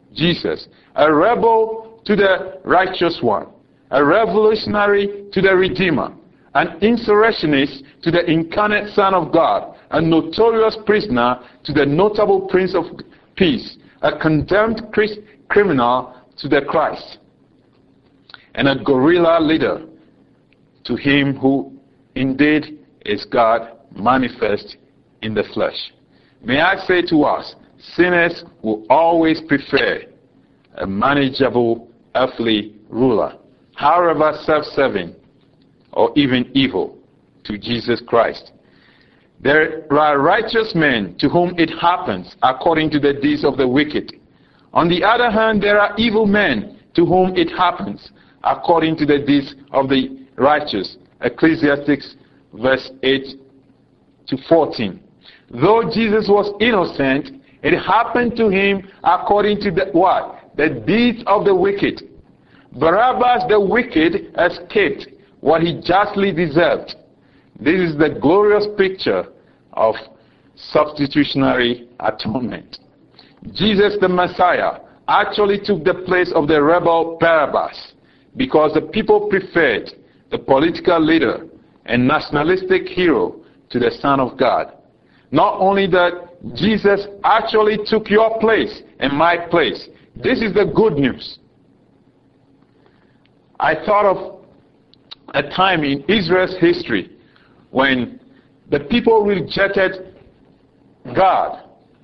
Jesus, a rebel to the righteous one, a revolutionary to the Redeemer, an insurrectionist to the incarnate Son of God, a notorious prisoner to the notable Prince of Peace, a condemned criminal to the Christ, and a guerrilla leader to him who indeed is God manifest in the flesh. May I say to us, sinners will always prefer a manageable earthly ruler, however self-serving or even evil, to Jesus Christ. There are righteous men to whom it happens according to the deeds of the wicked. On the other hand, there are evil men to whom it happens according to the deeds of the righteous. Ecclesiastes verse 8 to 14. Though Jesus was innocent, it happened to him according to the what? The deeds of the wicked. Barabbas the wicked escaped what he justly deserved. This is the glorious picture of substitutionary atonement. Jesus the Messiah actually took the place of the rebel Barabbas because the people preferred the political leader and nationalistic hero to the Son of God. Not only that, Jesus actually took your place and my place. This is the good news. I thought of a time in Israel's history when the people rejected God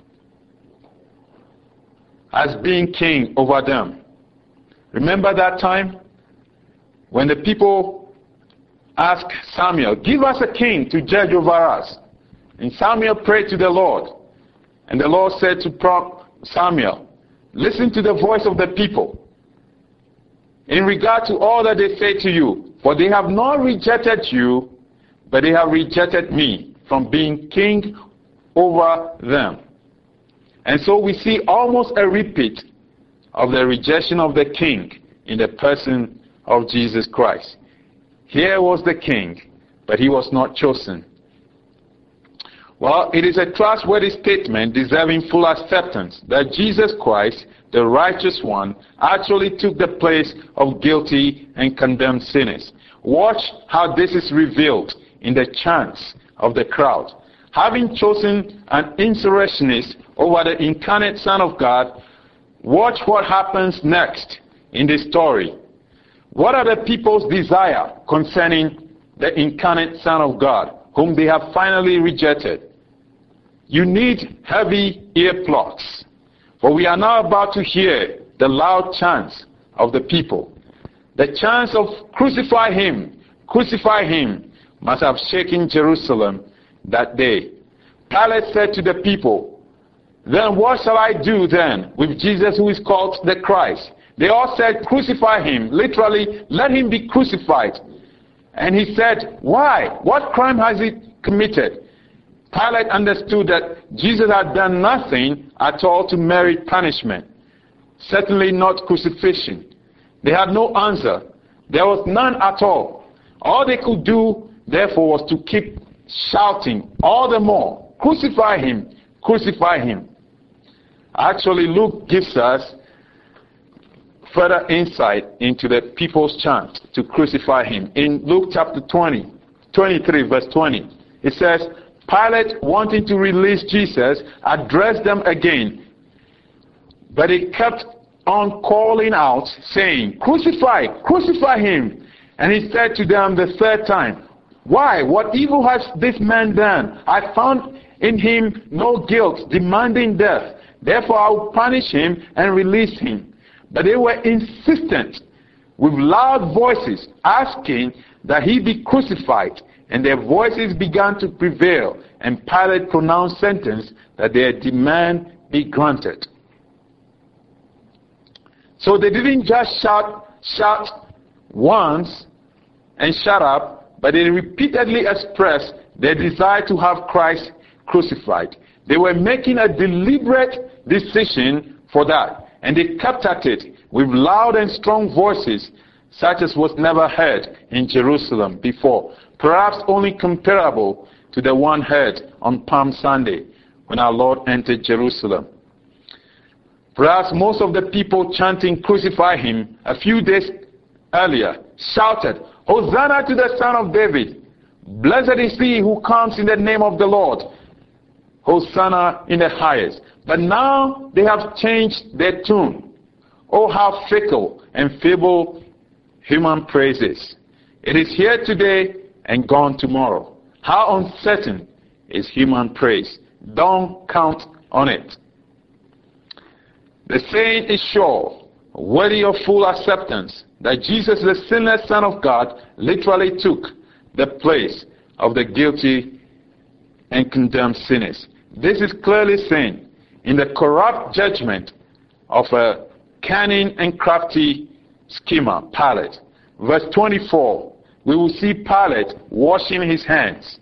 as being king over them. Remember that time when the people asked Samuel, give us a king to judge over us. And Samuel prayed to the Lord. And the Lord said to Samuel, listen to the voice of the people in regard to all that they say to you. For they have not rejected you, but they have rejected me from being king over them. And so we see almost a repeat of the rejection of the king in the person of Jesus Christ. Here was the king, but he was not chosen. Well, it is a trustworthy statement deserving full acceptance that Jesus Christ, the righteous one, actually took the place of guilty and condemned sinners. Watch how this is revealed in the chants of the crowd. Having chosen an insurrectionist over the incarnate Son of God, watch what happens next in this story. What are the people's desire concerning the incarnate Son of God, whom they have finally rejected? You need heavy earplugs, for we are now about to hear the loud chants of the people. The chants of crucify him must have shaken Jerusalem that day. Pilate said to the people, then what shall I do then with Jesus who is called the Christ? They all said, crucify him. Literally, let him be crucified. And he said, why? What crime has he committed? Pilate understood that Jesus had done nothing at all to merit punishment. Certainly not crucifixion. They had no answer. There was none at all. All they could do, therefore, was to keep shouting all the more, crucify him, crucify him. Actually, Luke gives us further insight into the people's chant to crucify him. In Luke chapter 23, verse 20, it says, Pilate, wanting to release Jesus, addressed them again. But he kept on calling out, saying, crucify, crucify him. And he said to them the third time, why? What evil has this man done? I found in him no guilt, demanding death. Therefore I will punish him and release him. But they were insistent with loud voices, asking that he be crucified. And their voices began to prevail, and Pilate pronounced sentence that their demand be granted. So they didn't just shout once and shut up, but they repeatedly expressed their desire to have Christ crucified. They were making a deliberate decision for that. And they kept at it with loud and strong voices, such as was never heard in Jerusalem before, perhaps only comparable to the one heard on Palm Sunday when our Lord entered Jerusalem. Perhaps most of the people chanting "Crucify him" a few days earlier shouted, "Hosanna to the Son of David! Blessed is he who comes in the name of the Lord! Hosanna in the highest." But now they have changed their tune. Oh, how fickle and feeble human praise is. It is here today and gone tomorrow. How uncertain is human praise. Don't count on it. The saying is sure, worthy of full acceptance, that Jesus, the sinless Son of God, literally took the place of the guilty and condemned sinners. This is clearly seen in the corrupt judgment of a cunning and crafty schemer, Pilate. Verse 24, we will see Pilate washing his hands.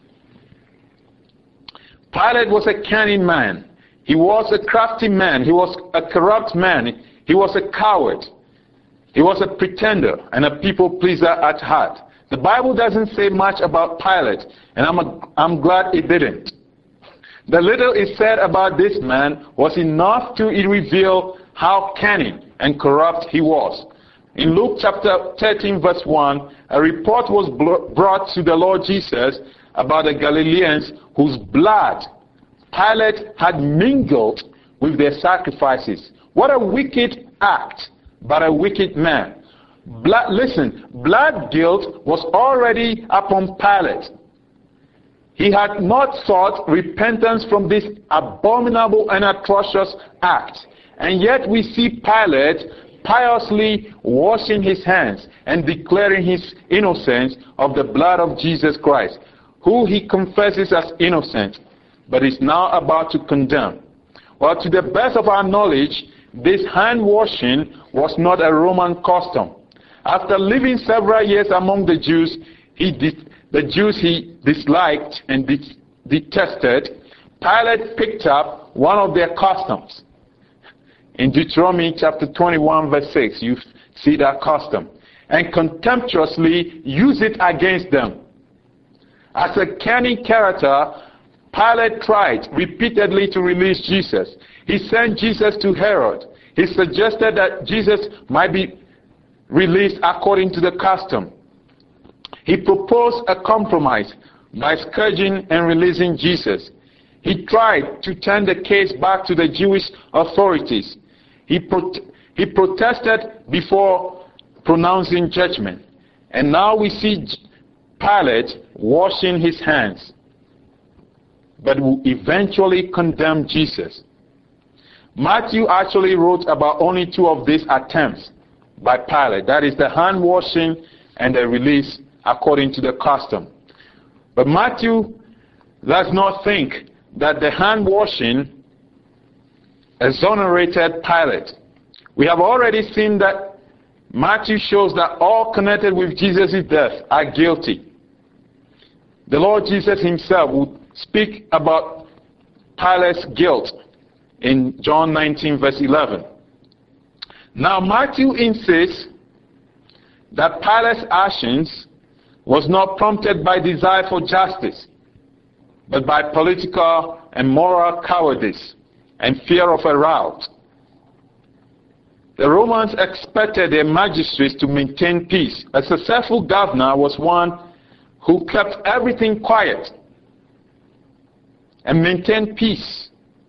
Pilate was a cunning man. He was a crafty man. He was a corrupt man. He was a coward. He was a pretender and a people pleaser at heart. The Bible doesn't say much about Pilate, and I'm glad it didn't. The little is said about this man was enough to reveal how cunning and corrupt he was. In Luke chapter 13 verse 1, a report was brought to the Lord Jesus about the Galileans whose blood Pilate had mingled with their sacrifices. What a wicked act, but a wicked man. Blood guilt was already upon Pilate. He had not sought repentance from this abominable and atrocious act. And yet we see Pilate piously washing his hands and declaring his innocence of the blood of Jesus Christ, who he confesses as innocent, but is now about to condemn. Well, to the best of our knowledge, this hand washing was not a Roman custom. After living several years among the Jews, the Jews he disliked and detested, Pilate picked up one of their customs. In Deuteronomy chapter 21 verse 6, you see that custom, and contemptuously used it against them. As a cunning character, Pilate tried repeatedly to release Jesus. He sent Jesus to Herod. He suggested that Jesus might be released according to the custom. He proposed a compromise by scourging and releasing Jesus. He tried to turn the case back to the Jewish authorities. He protested before pronouncing judgment. And now we see Pilate washing his hands, but will eventually condemn Jesus. Matthew actually wrote about only two of these attempts by Pilate. That is the hand washing and the release according to the custom. But Matthew does not think that the hand washing exonerated Pilate. We have already seen that Matthew shows that all connected with Jesus' death are guilty. The Lord Jesus himself would speak about Pilate's guilt in John 19 verse 11. Now Matthew insists that Pilate's actions was not prompted by desire for justice, but by political and moral cowardice and fear of a rout. The Romans expected their magistrates to maintain peace. A successful governor was one who kept everything quiet and maintained peace.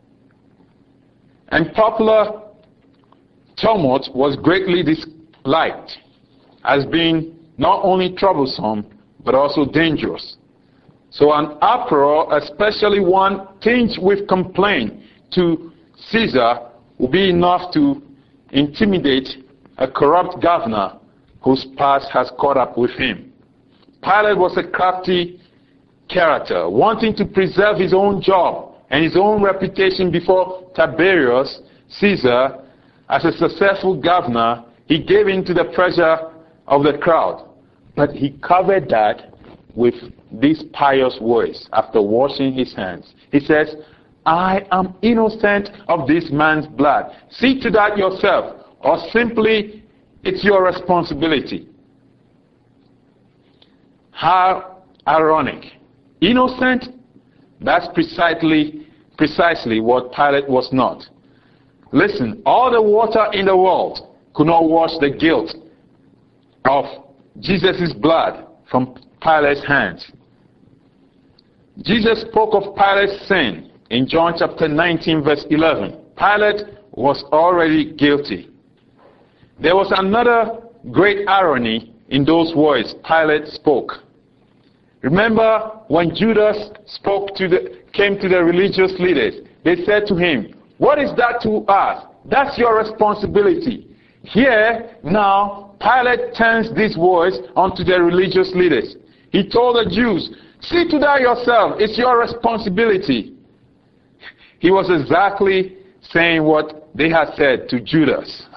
And popular tumult was greatly disliked as being not only troublesome, but also dangerous. So an uproar, especially one tinged with complaint to Caesar, would be enough to intimidate a corrupt governor whose past has caught up with him. Pilate was a crafty character, wanting to preserve his own job and his own reputation before Tiberius Caesar. As a successful governor, he gave in to the pressure of the crowd. But he covered that with these pious words after washing his hands. He says, I am innocent of this man's blood. See to that yourself, or simply it's your responsibility. How ironic. Innocent? That's precisely what Pilate was not. Listen, all the water in the world could not wash the guilt of Jesus' blood from Pilate's hands. Jesus spoke of Pilate's sin in John chapter 19 verse 11. Pilate was already guilty. There was another great irony in those words Pilate spoke. Remember when Judas came to the religious leaders, they said to him, "What is that to us? That's your responsibility." Here, now, Pilate turns these words onto the religious leaders. He told the Jews, "See to that yourself. It's your responsibility." He was exactly saying what they had said to Judas.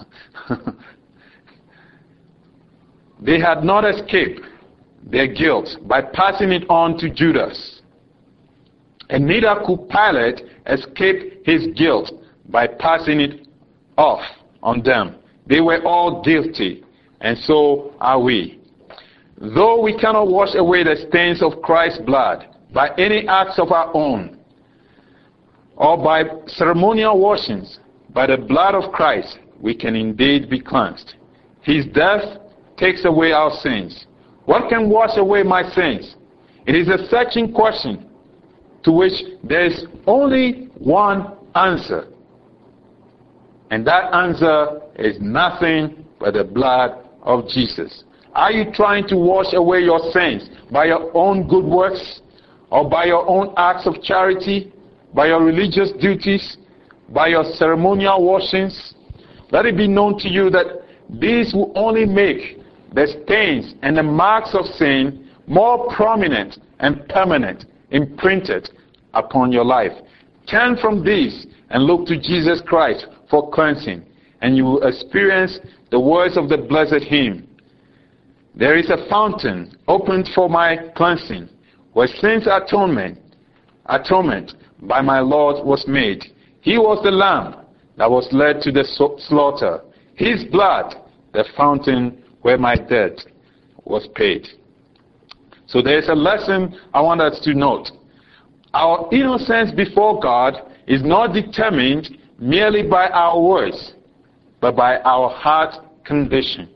They had not escaped their guilt by passing it on to Judas. And neither could Pilate escape his guilt by passing it off on them. They were all guilty, and so are we. Though we cannot wash away the stains of Christ's blood by any acts of our own, or by ceremonial washings, by the blood of Christ, we can indeed be cleansed. His death takes away our sins. What can wash away my sins? It is a searching question to which there is only one answer. And that answer is nothing but the blood of Jesus. Are you trying to wash away your sins by your own good works, or by your own acts of charity, by your religious duties, by your ceremonial washings? Let it be known to you that these will only make the stains and the marks of sin more prominent and permanent, imprinted upon your life. Turn from these and look to Jesus Christ for cleansing, and you will experience the words of the blessed hymn. There is a fountain opened for my cleansing, where sin's atonement by my Lord was made. He was the lamb that was led to the slaughter. His blood, the fountain where my debt was paid. So there is a lesson I want us to note. Our innocence before God is not determined merely by our words, but by our heart condition.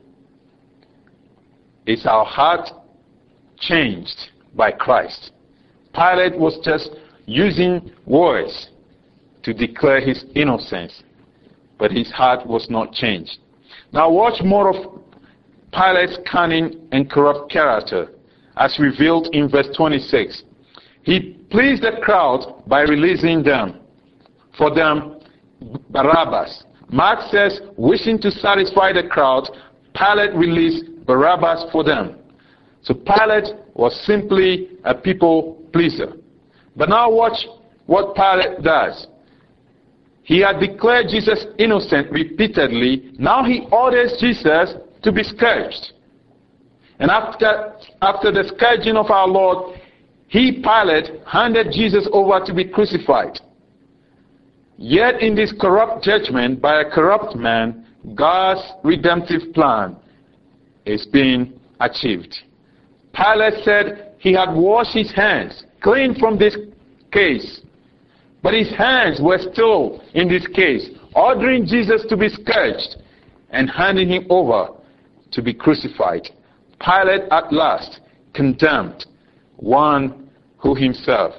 Is our heart changed by Christ? Pilate was just using words to declare his innocence, but his heart was not changed. Now watch more of Pilate's cunning and corrupt character as revealed in verse 26. He pleased the crowd by releasing for them Barabbas. Mark says, wishing to satisfy the crowd, Pilate released Barabbas for them. So Pilate was simply a people pleaser. But now watch what Pilate does. He had declared Jesus innocent repeatedly. Now he orders Jesus to be scourged. And after the scourging of our Lord, Pilate, handed Jesus over to be crucified. Yet in this corrupt judgment by a corrupt man, God's redemptive plan is being achieved. Pilate said he had washed his hands clean from this case. But his hands were still in this case, ordering Jesus to be scourged and handing him over to be crucified. Pilate at last condemned one who himself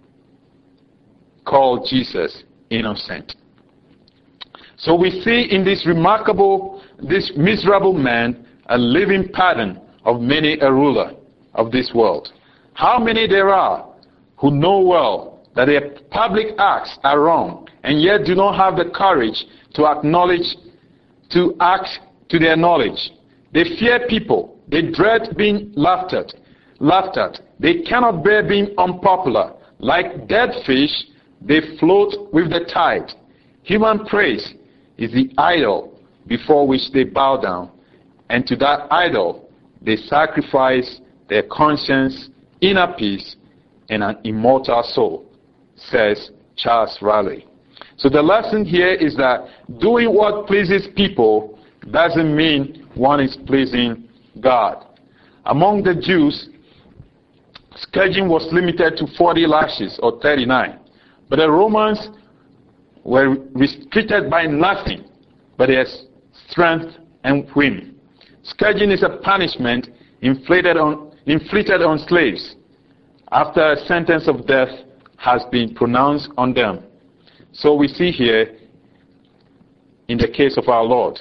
called Jesus innocent. So we see in this miserable man, a living pattern of many a ruler of this world. How many there are who know well that their public acts are wrong, and yet do not have the courage to act to their knowledge. They fear people. They dread being laughed at. They cannot bear being unpopular. Like dead fish, they float with the tide. Human praise is the idol before which they bow down, and to that idol they sacrifice their conscience, inner peace, and an immortal soul, says Charles Raleigh. So the lesson here is that doing what pleases people doesn't mean one is pleasing God. Among the Jews, scourging was limited to 40 lashes or 39. But the Romans were restricted by nothing but their strength and whim. Scourging is a punishment inflicted on slaves after a sentence of death has been pronounced on them. So we see here in the case of our Lord.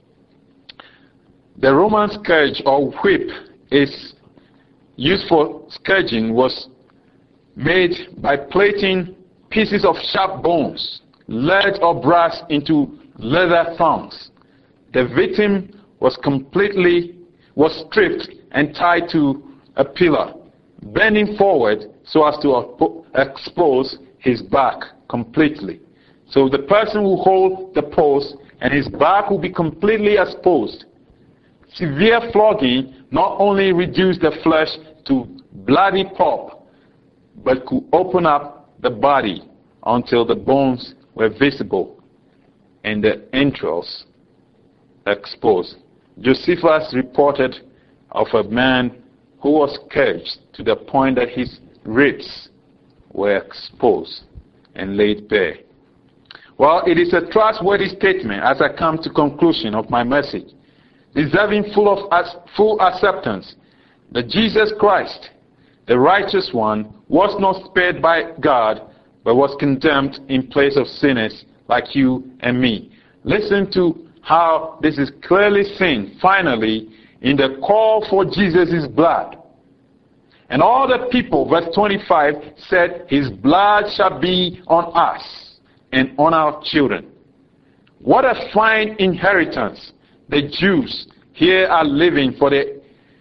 The Roman scourge or whip is used for scourging was made by plating pieces of sharp bones, lead or brass into leather thongs. The victim was stripped and tied to a pillar, bending forward so as to expose his back completely. So the person will hold the post and his back will be completely exposed. Severe flogging not only reduced the flesh to bloody pulp, but could open up the body until the bones were visible and the entrails exposed. Josephus reported of a man who was scourged to the point that his ribs were exposed and laid bare. Well, it is a trustworthy statement as I come to conclusion of my message, deserving full acceptance that Jesus Christ, the righteous one, was not spared by God, but was condemned in place of sinners like you and me. Listen to how this is clearly seen, finally, in the call for Jesus' blood. And all the people, verse 25, said, his blood shall be on us and on our children. What a fine inheritance the Jews here are living for their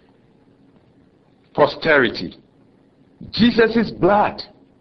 posterity. Jesus' blood.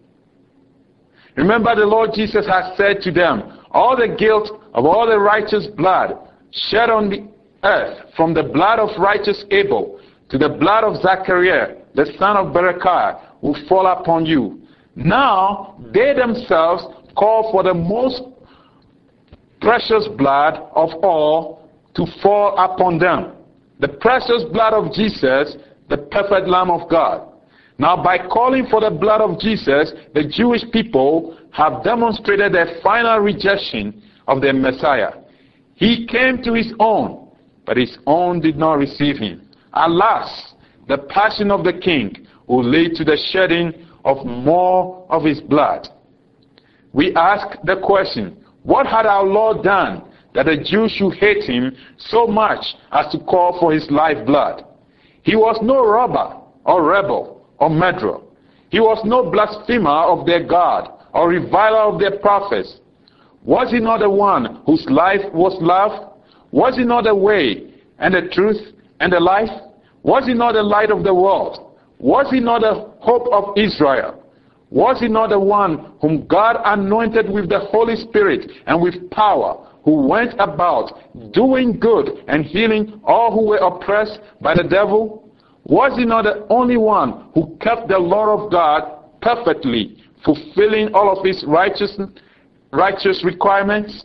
Remember, the Lord Jesus has said to them, all the guilt of all the righteous blood shed on the earth, from the blood of righteous Abel to the blood of Zachariah, the son of Berechiah, will fall upon you. Now, they themselves call for the most precious blood of all to fall upon them. The precious blood of Jesus, the perfect Lamb of God. Now, by calling for the blood of Jesus, the Jewish people have demonstrated their final rejection of their Messiah. He came to his own, but his own did not receive him. Alas, the passion of the King will lead to the shedding of more of his blood. We ask the question, what had our Lord done that the Jews should hate him so much as to call for his lifeblood? He was no robber or rebel or murderer. He was no blasphemer of their God or reviler of their prophets. Was he not the one whose life was loved? Was he not the way and the truth and the life? Was he not the light of the world? Was he not the hope of Israel? Was he not the one whom God anointed with the Holy Spirit and with power, who went about doing good and healing all who were oppressed by the devil? Was he not the only one who kept the law of God perfectly, fulfilling all of his righteous requirements?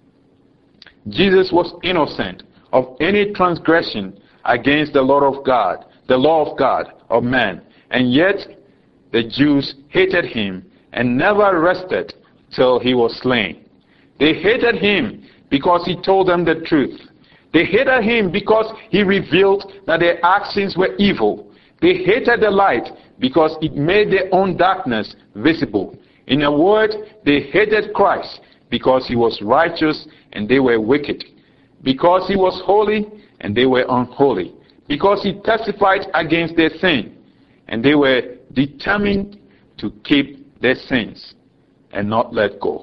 Jesus was innocent of any transgression against the law of God of man, and yet the Jews hated him and never rested till he was slain. They hated him because he told them the truth. They hated him because he revealed that their actions were evil. They hated the light because it made their own darkness visible. In a word, they hated Christ because he was righteous and they were wicked. Because he was holy and they were unholy. Because he testified against their sin and they were determined to keep their sins and not let go.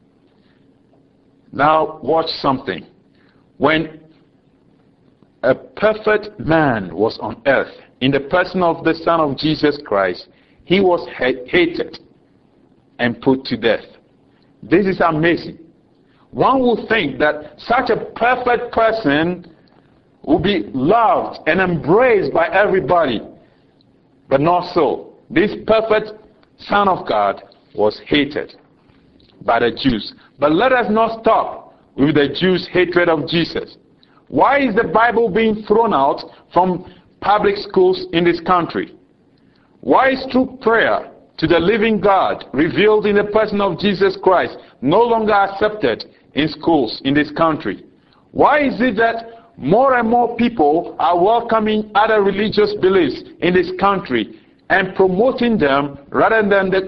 Now watch something. When a perfect man was on earth, in the person of the Son of Jesus Christ, he was hated and put to death. This is amazing. One would think that such a perfect person would be loved and embraced by everybody, but not so. This perfect Son of God was hated by the Jews. But let us not stop with the Jews' hatred of Jesus. Why is the Bible being thrown out from public schools in this country? Why is true prayer to the living God revealed in the person of Jesus Christ no longer accepted in schools in this country? Why is it that more and more people are welcoming other religious beliefs in this country and promoting them rather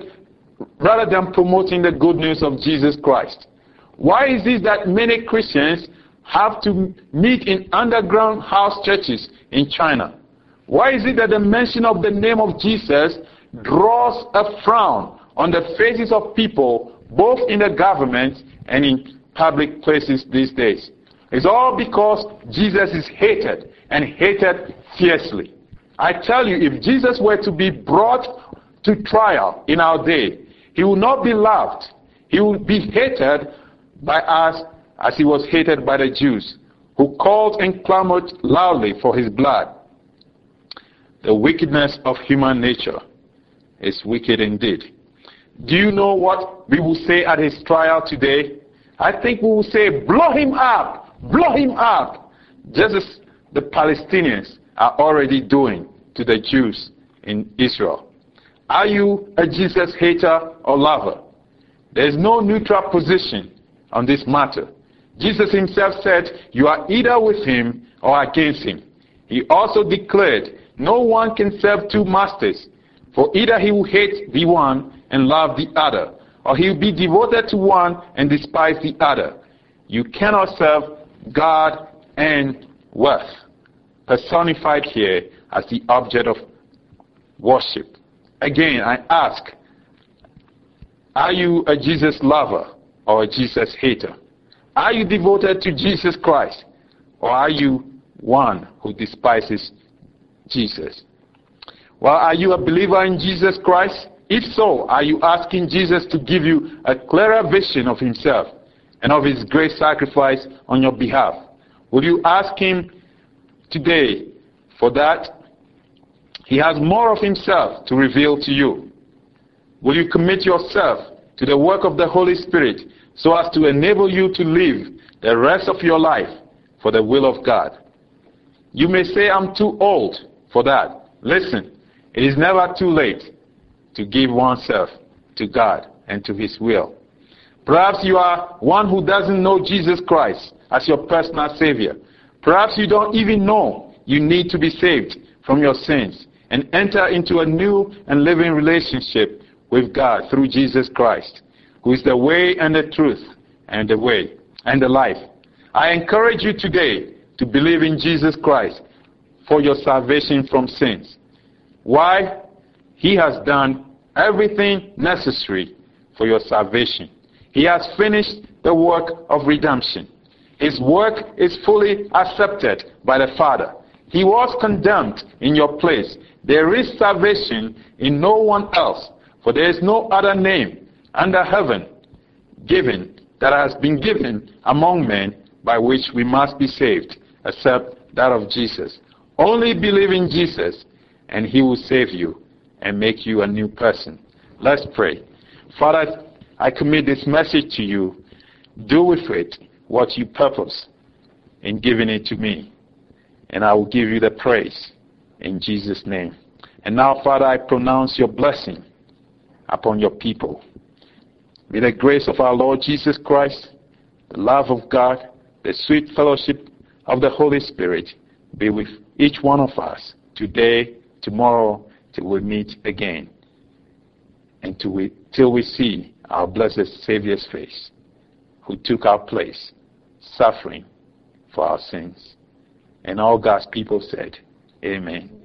than promoting the good news of Jesus Christ? Why is it that many Christians have to meet in underground house churches in China? Why is it that the mention of the name of Jesus draws a frown on the faces of people, both in the government and in public places these days? It's all because Jesus is hated, and hated fiercely. I tell you, if Jesus were to be brought to trial in our day, he will not be loved. He will be hated by us as he was hated by the Jews, who called and clamored loudly for his blood. The wickedness of human nature is wicked indeed. Do you know what we will say at his trial today? I think we will say, blow him up, just as the Palestinians are already doing to the Jews in Israel. Are you a Jesus hater or lover? There is no neutral position on this matter. Jesus himself said, you are either with him or against him. He also declared, no one can serve two masters, for either he will hate the one and love the other, or he will be devoted to one and despise the other. You cannot serve God and wealth, personified here as the object of worship. Again, I ask, are you a Jesus lover or a Jesus hater? Are you devoted to Jesus Christ, or are you one who despises Jesus? Well, are you a believer in Jesus Christ? If so, are you asking Jesus to give you a clearer vision of himself and of his great sacrifice on your behalf? Will you ask him today for that? He has more of himself to reveal to you. Will you commit yourself to the work of the Holy Spirit so as to enable you to live the rest of your life for the will of God? You may say, I'm too old for that. Listen, it is never too late to give oneself to God and to his will. Perhaps you are one who doesn't know Jesus Christ as your personal Savior. Perhaps you don't even know you need to be saved from your sins and enter into a new and living relationship with God through Jesus Christ, who is the way and the truth and the way and the life. I encourage you today to believe in Jesus Christ for your salvation from sins. Why? He has done everything necessary for your salvation. He has finished the work of redemption. His work is fully accepted by the Father. He was condemned in your place. There is salvation in no one else, for there is no other name under heaven given that has been given among men by which we must be saved, except that of Jesus. Only believe in Jesus, and he will save you and make you a new person. Let's pray. Father, I commit this message to you. Do with it what you purpose in giving it to me, and I will give you the praise in Jesus' name. And now, Father, I pronounce your blessing upon your people. May the grace of our Lord Jesus Christ, the love of God, the sweet fellowship of the Holy Spirit be with each one of us today, tomorrow, till we meet again, and till we see our blessed Savior's face, who took our place, suffering for our sins. And all God's people said, Amen.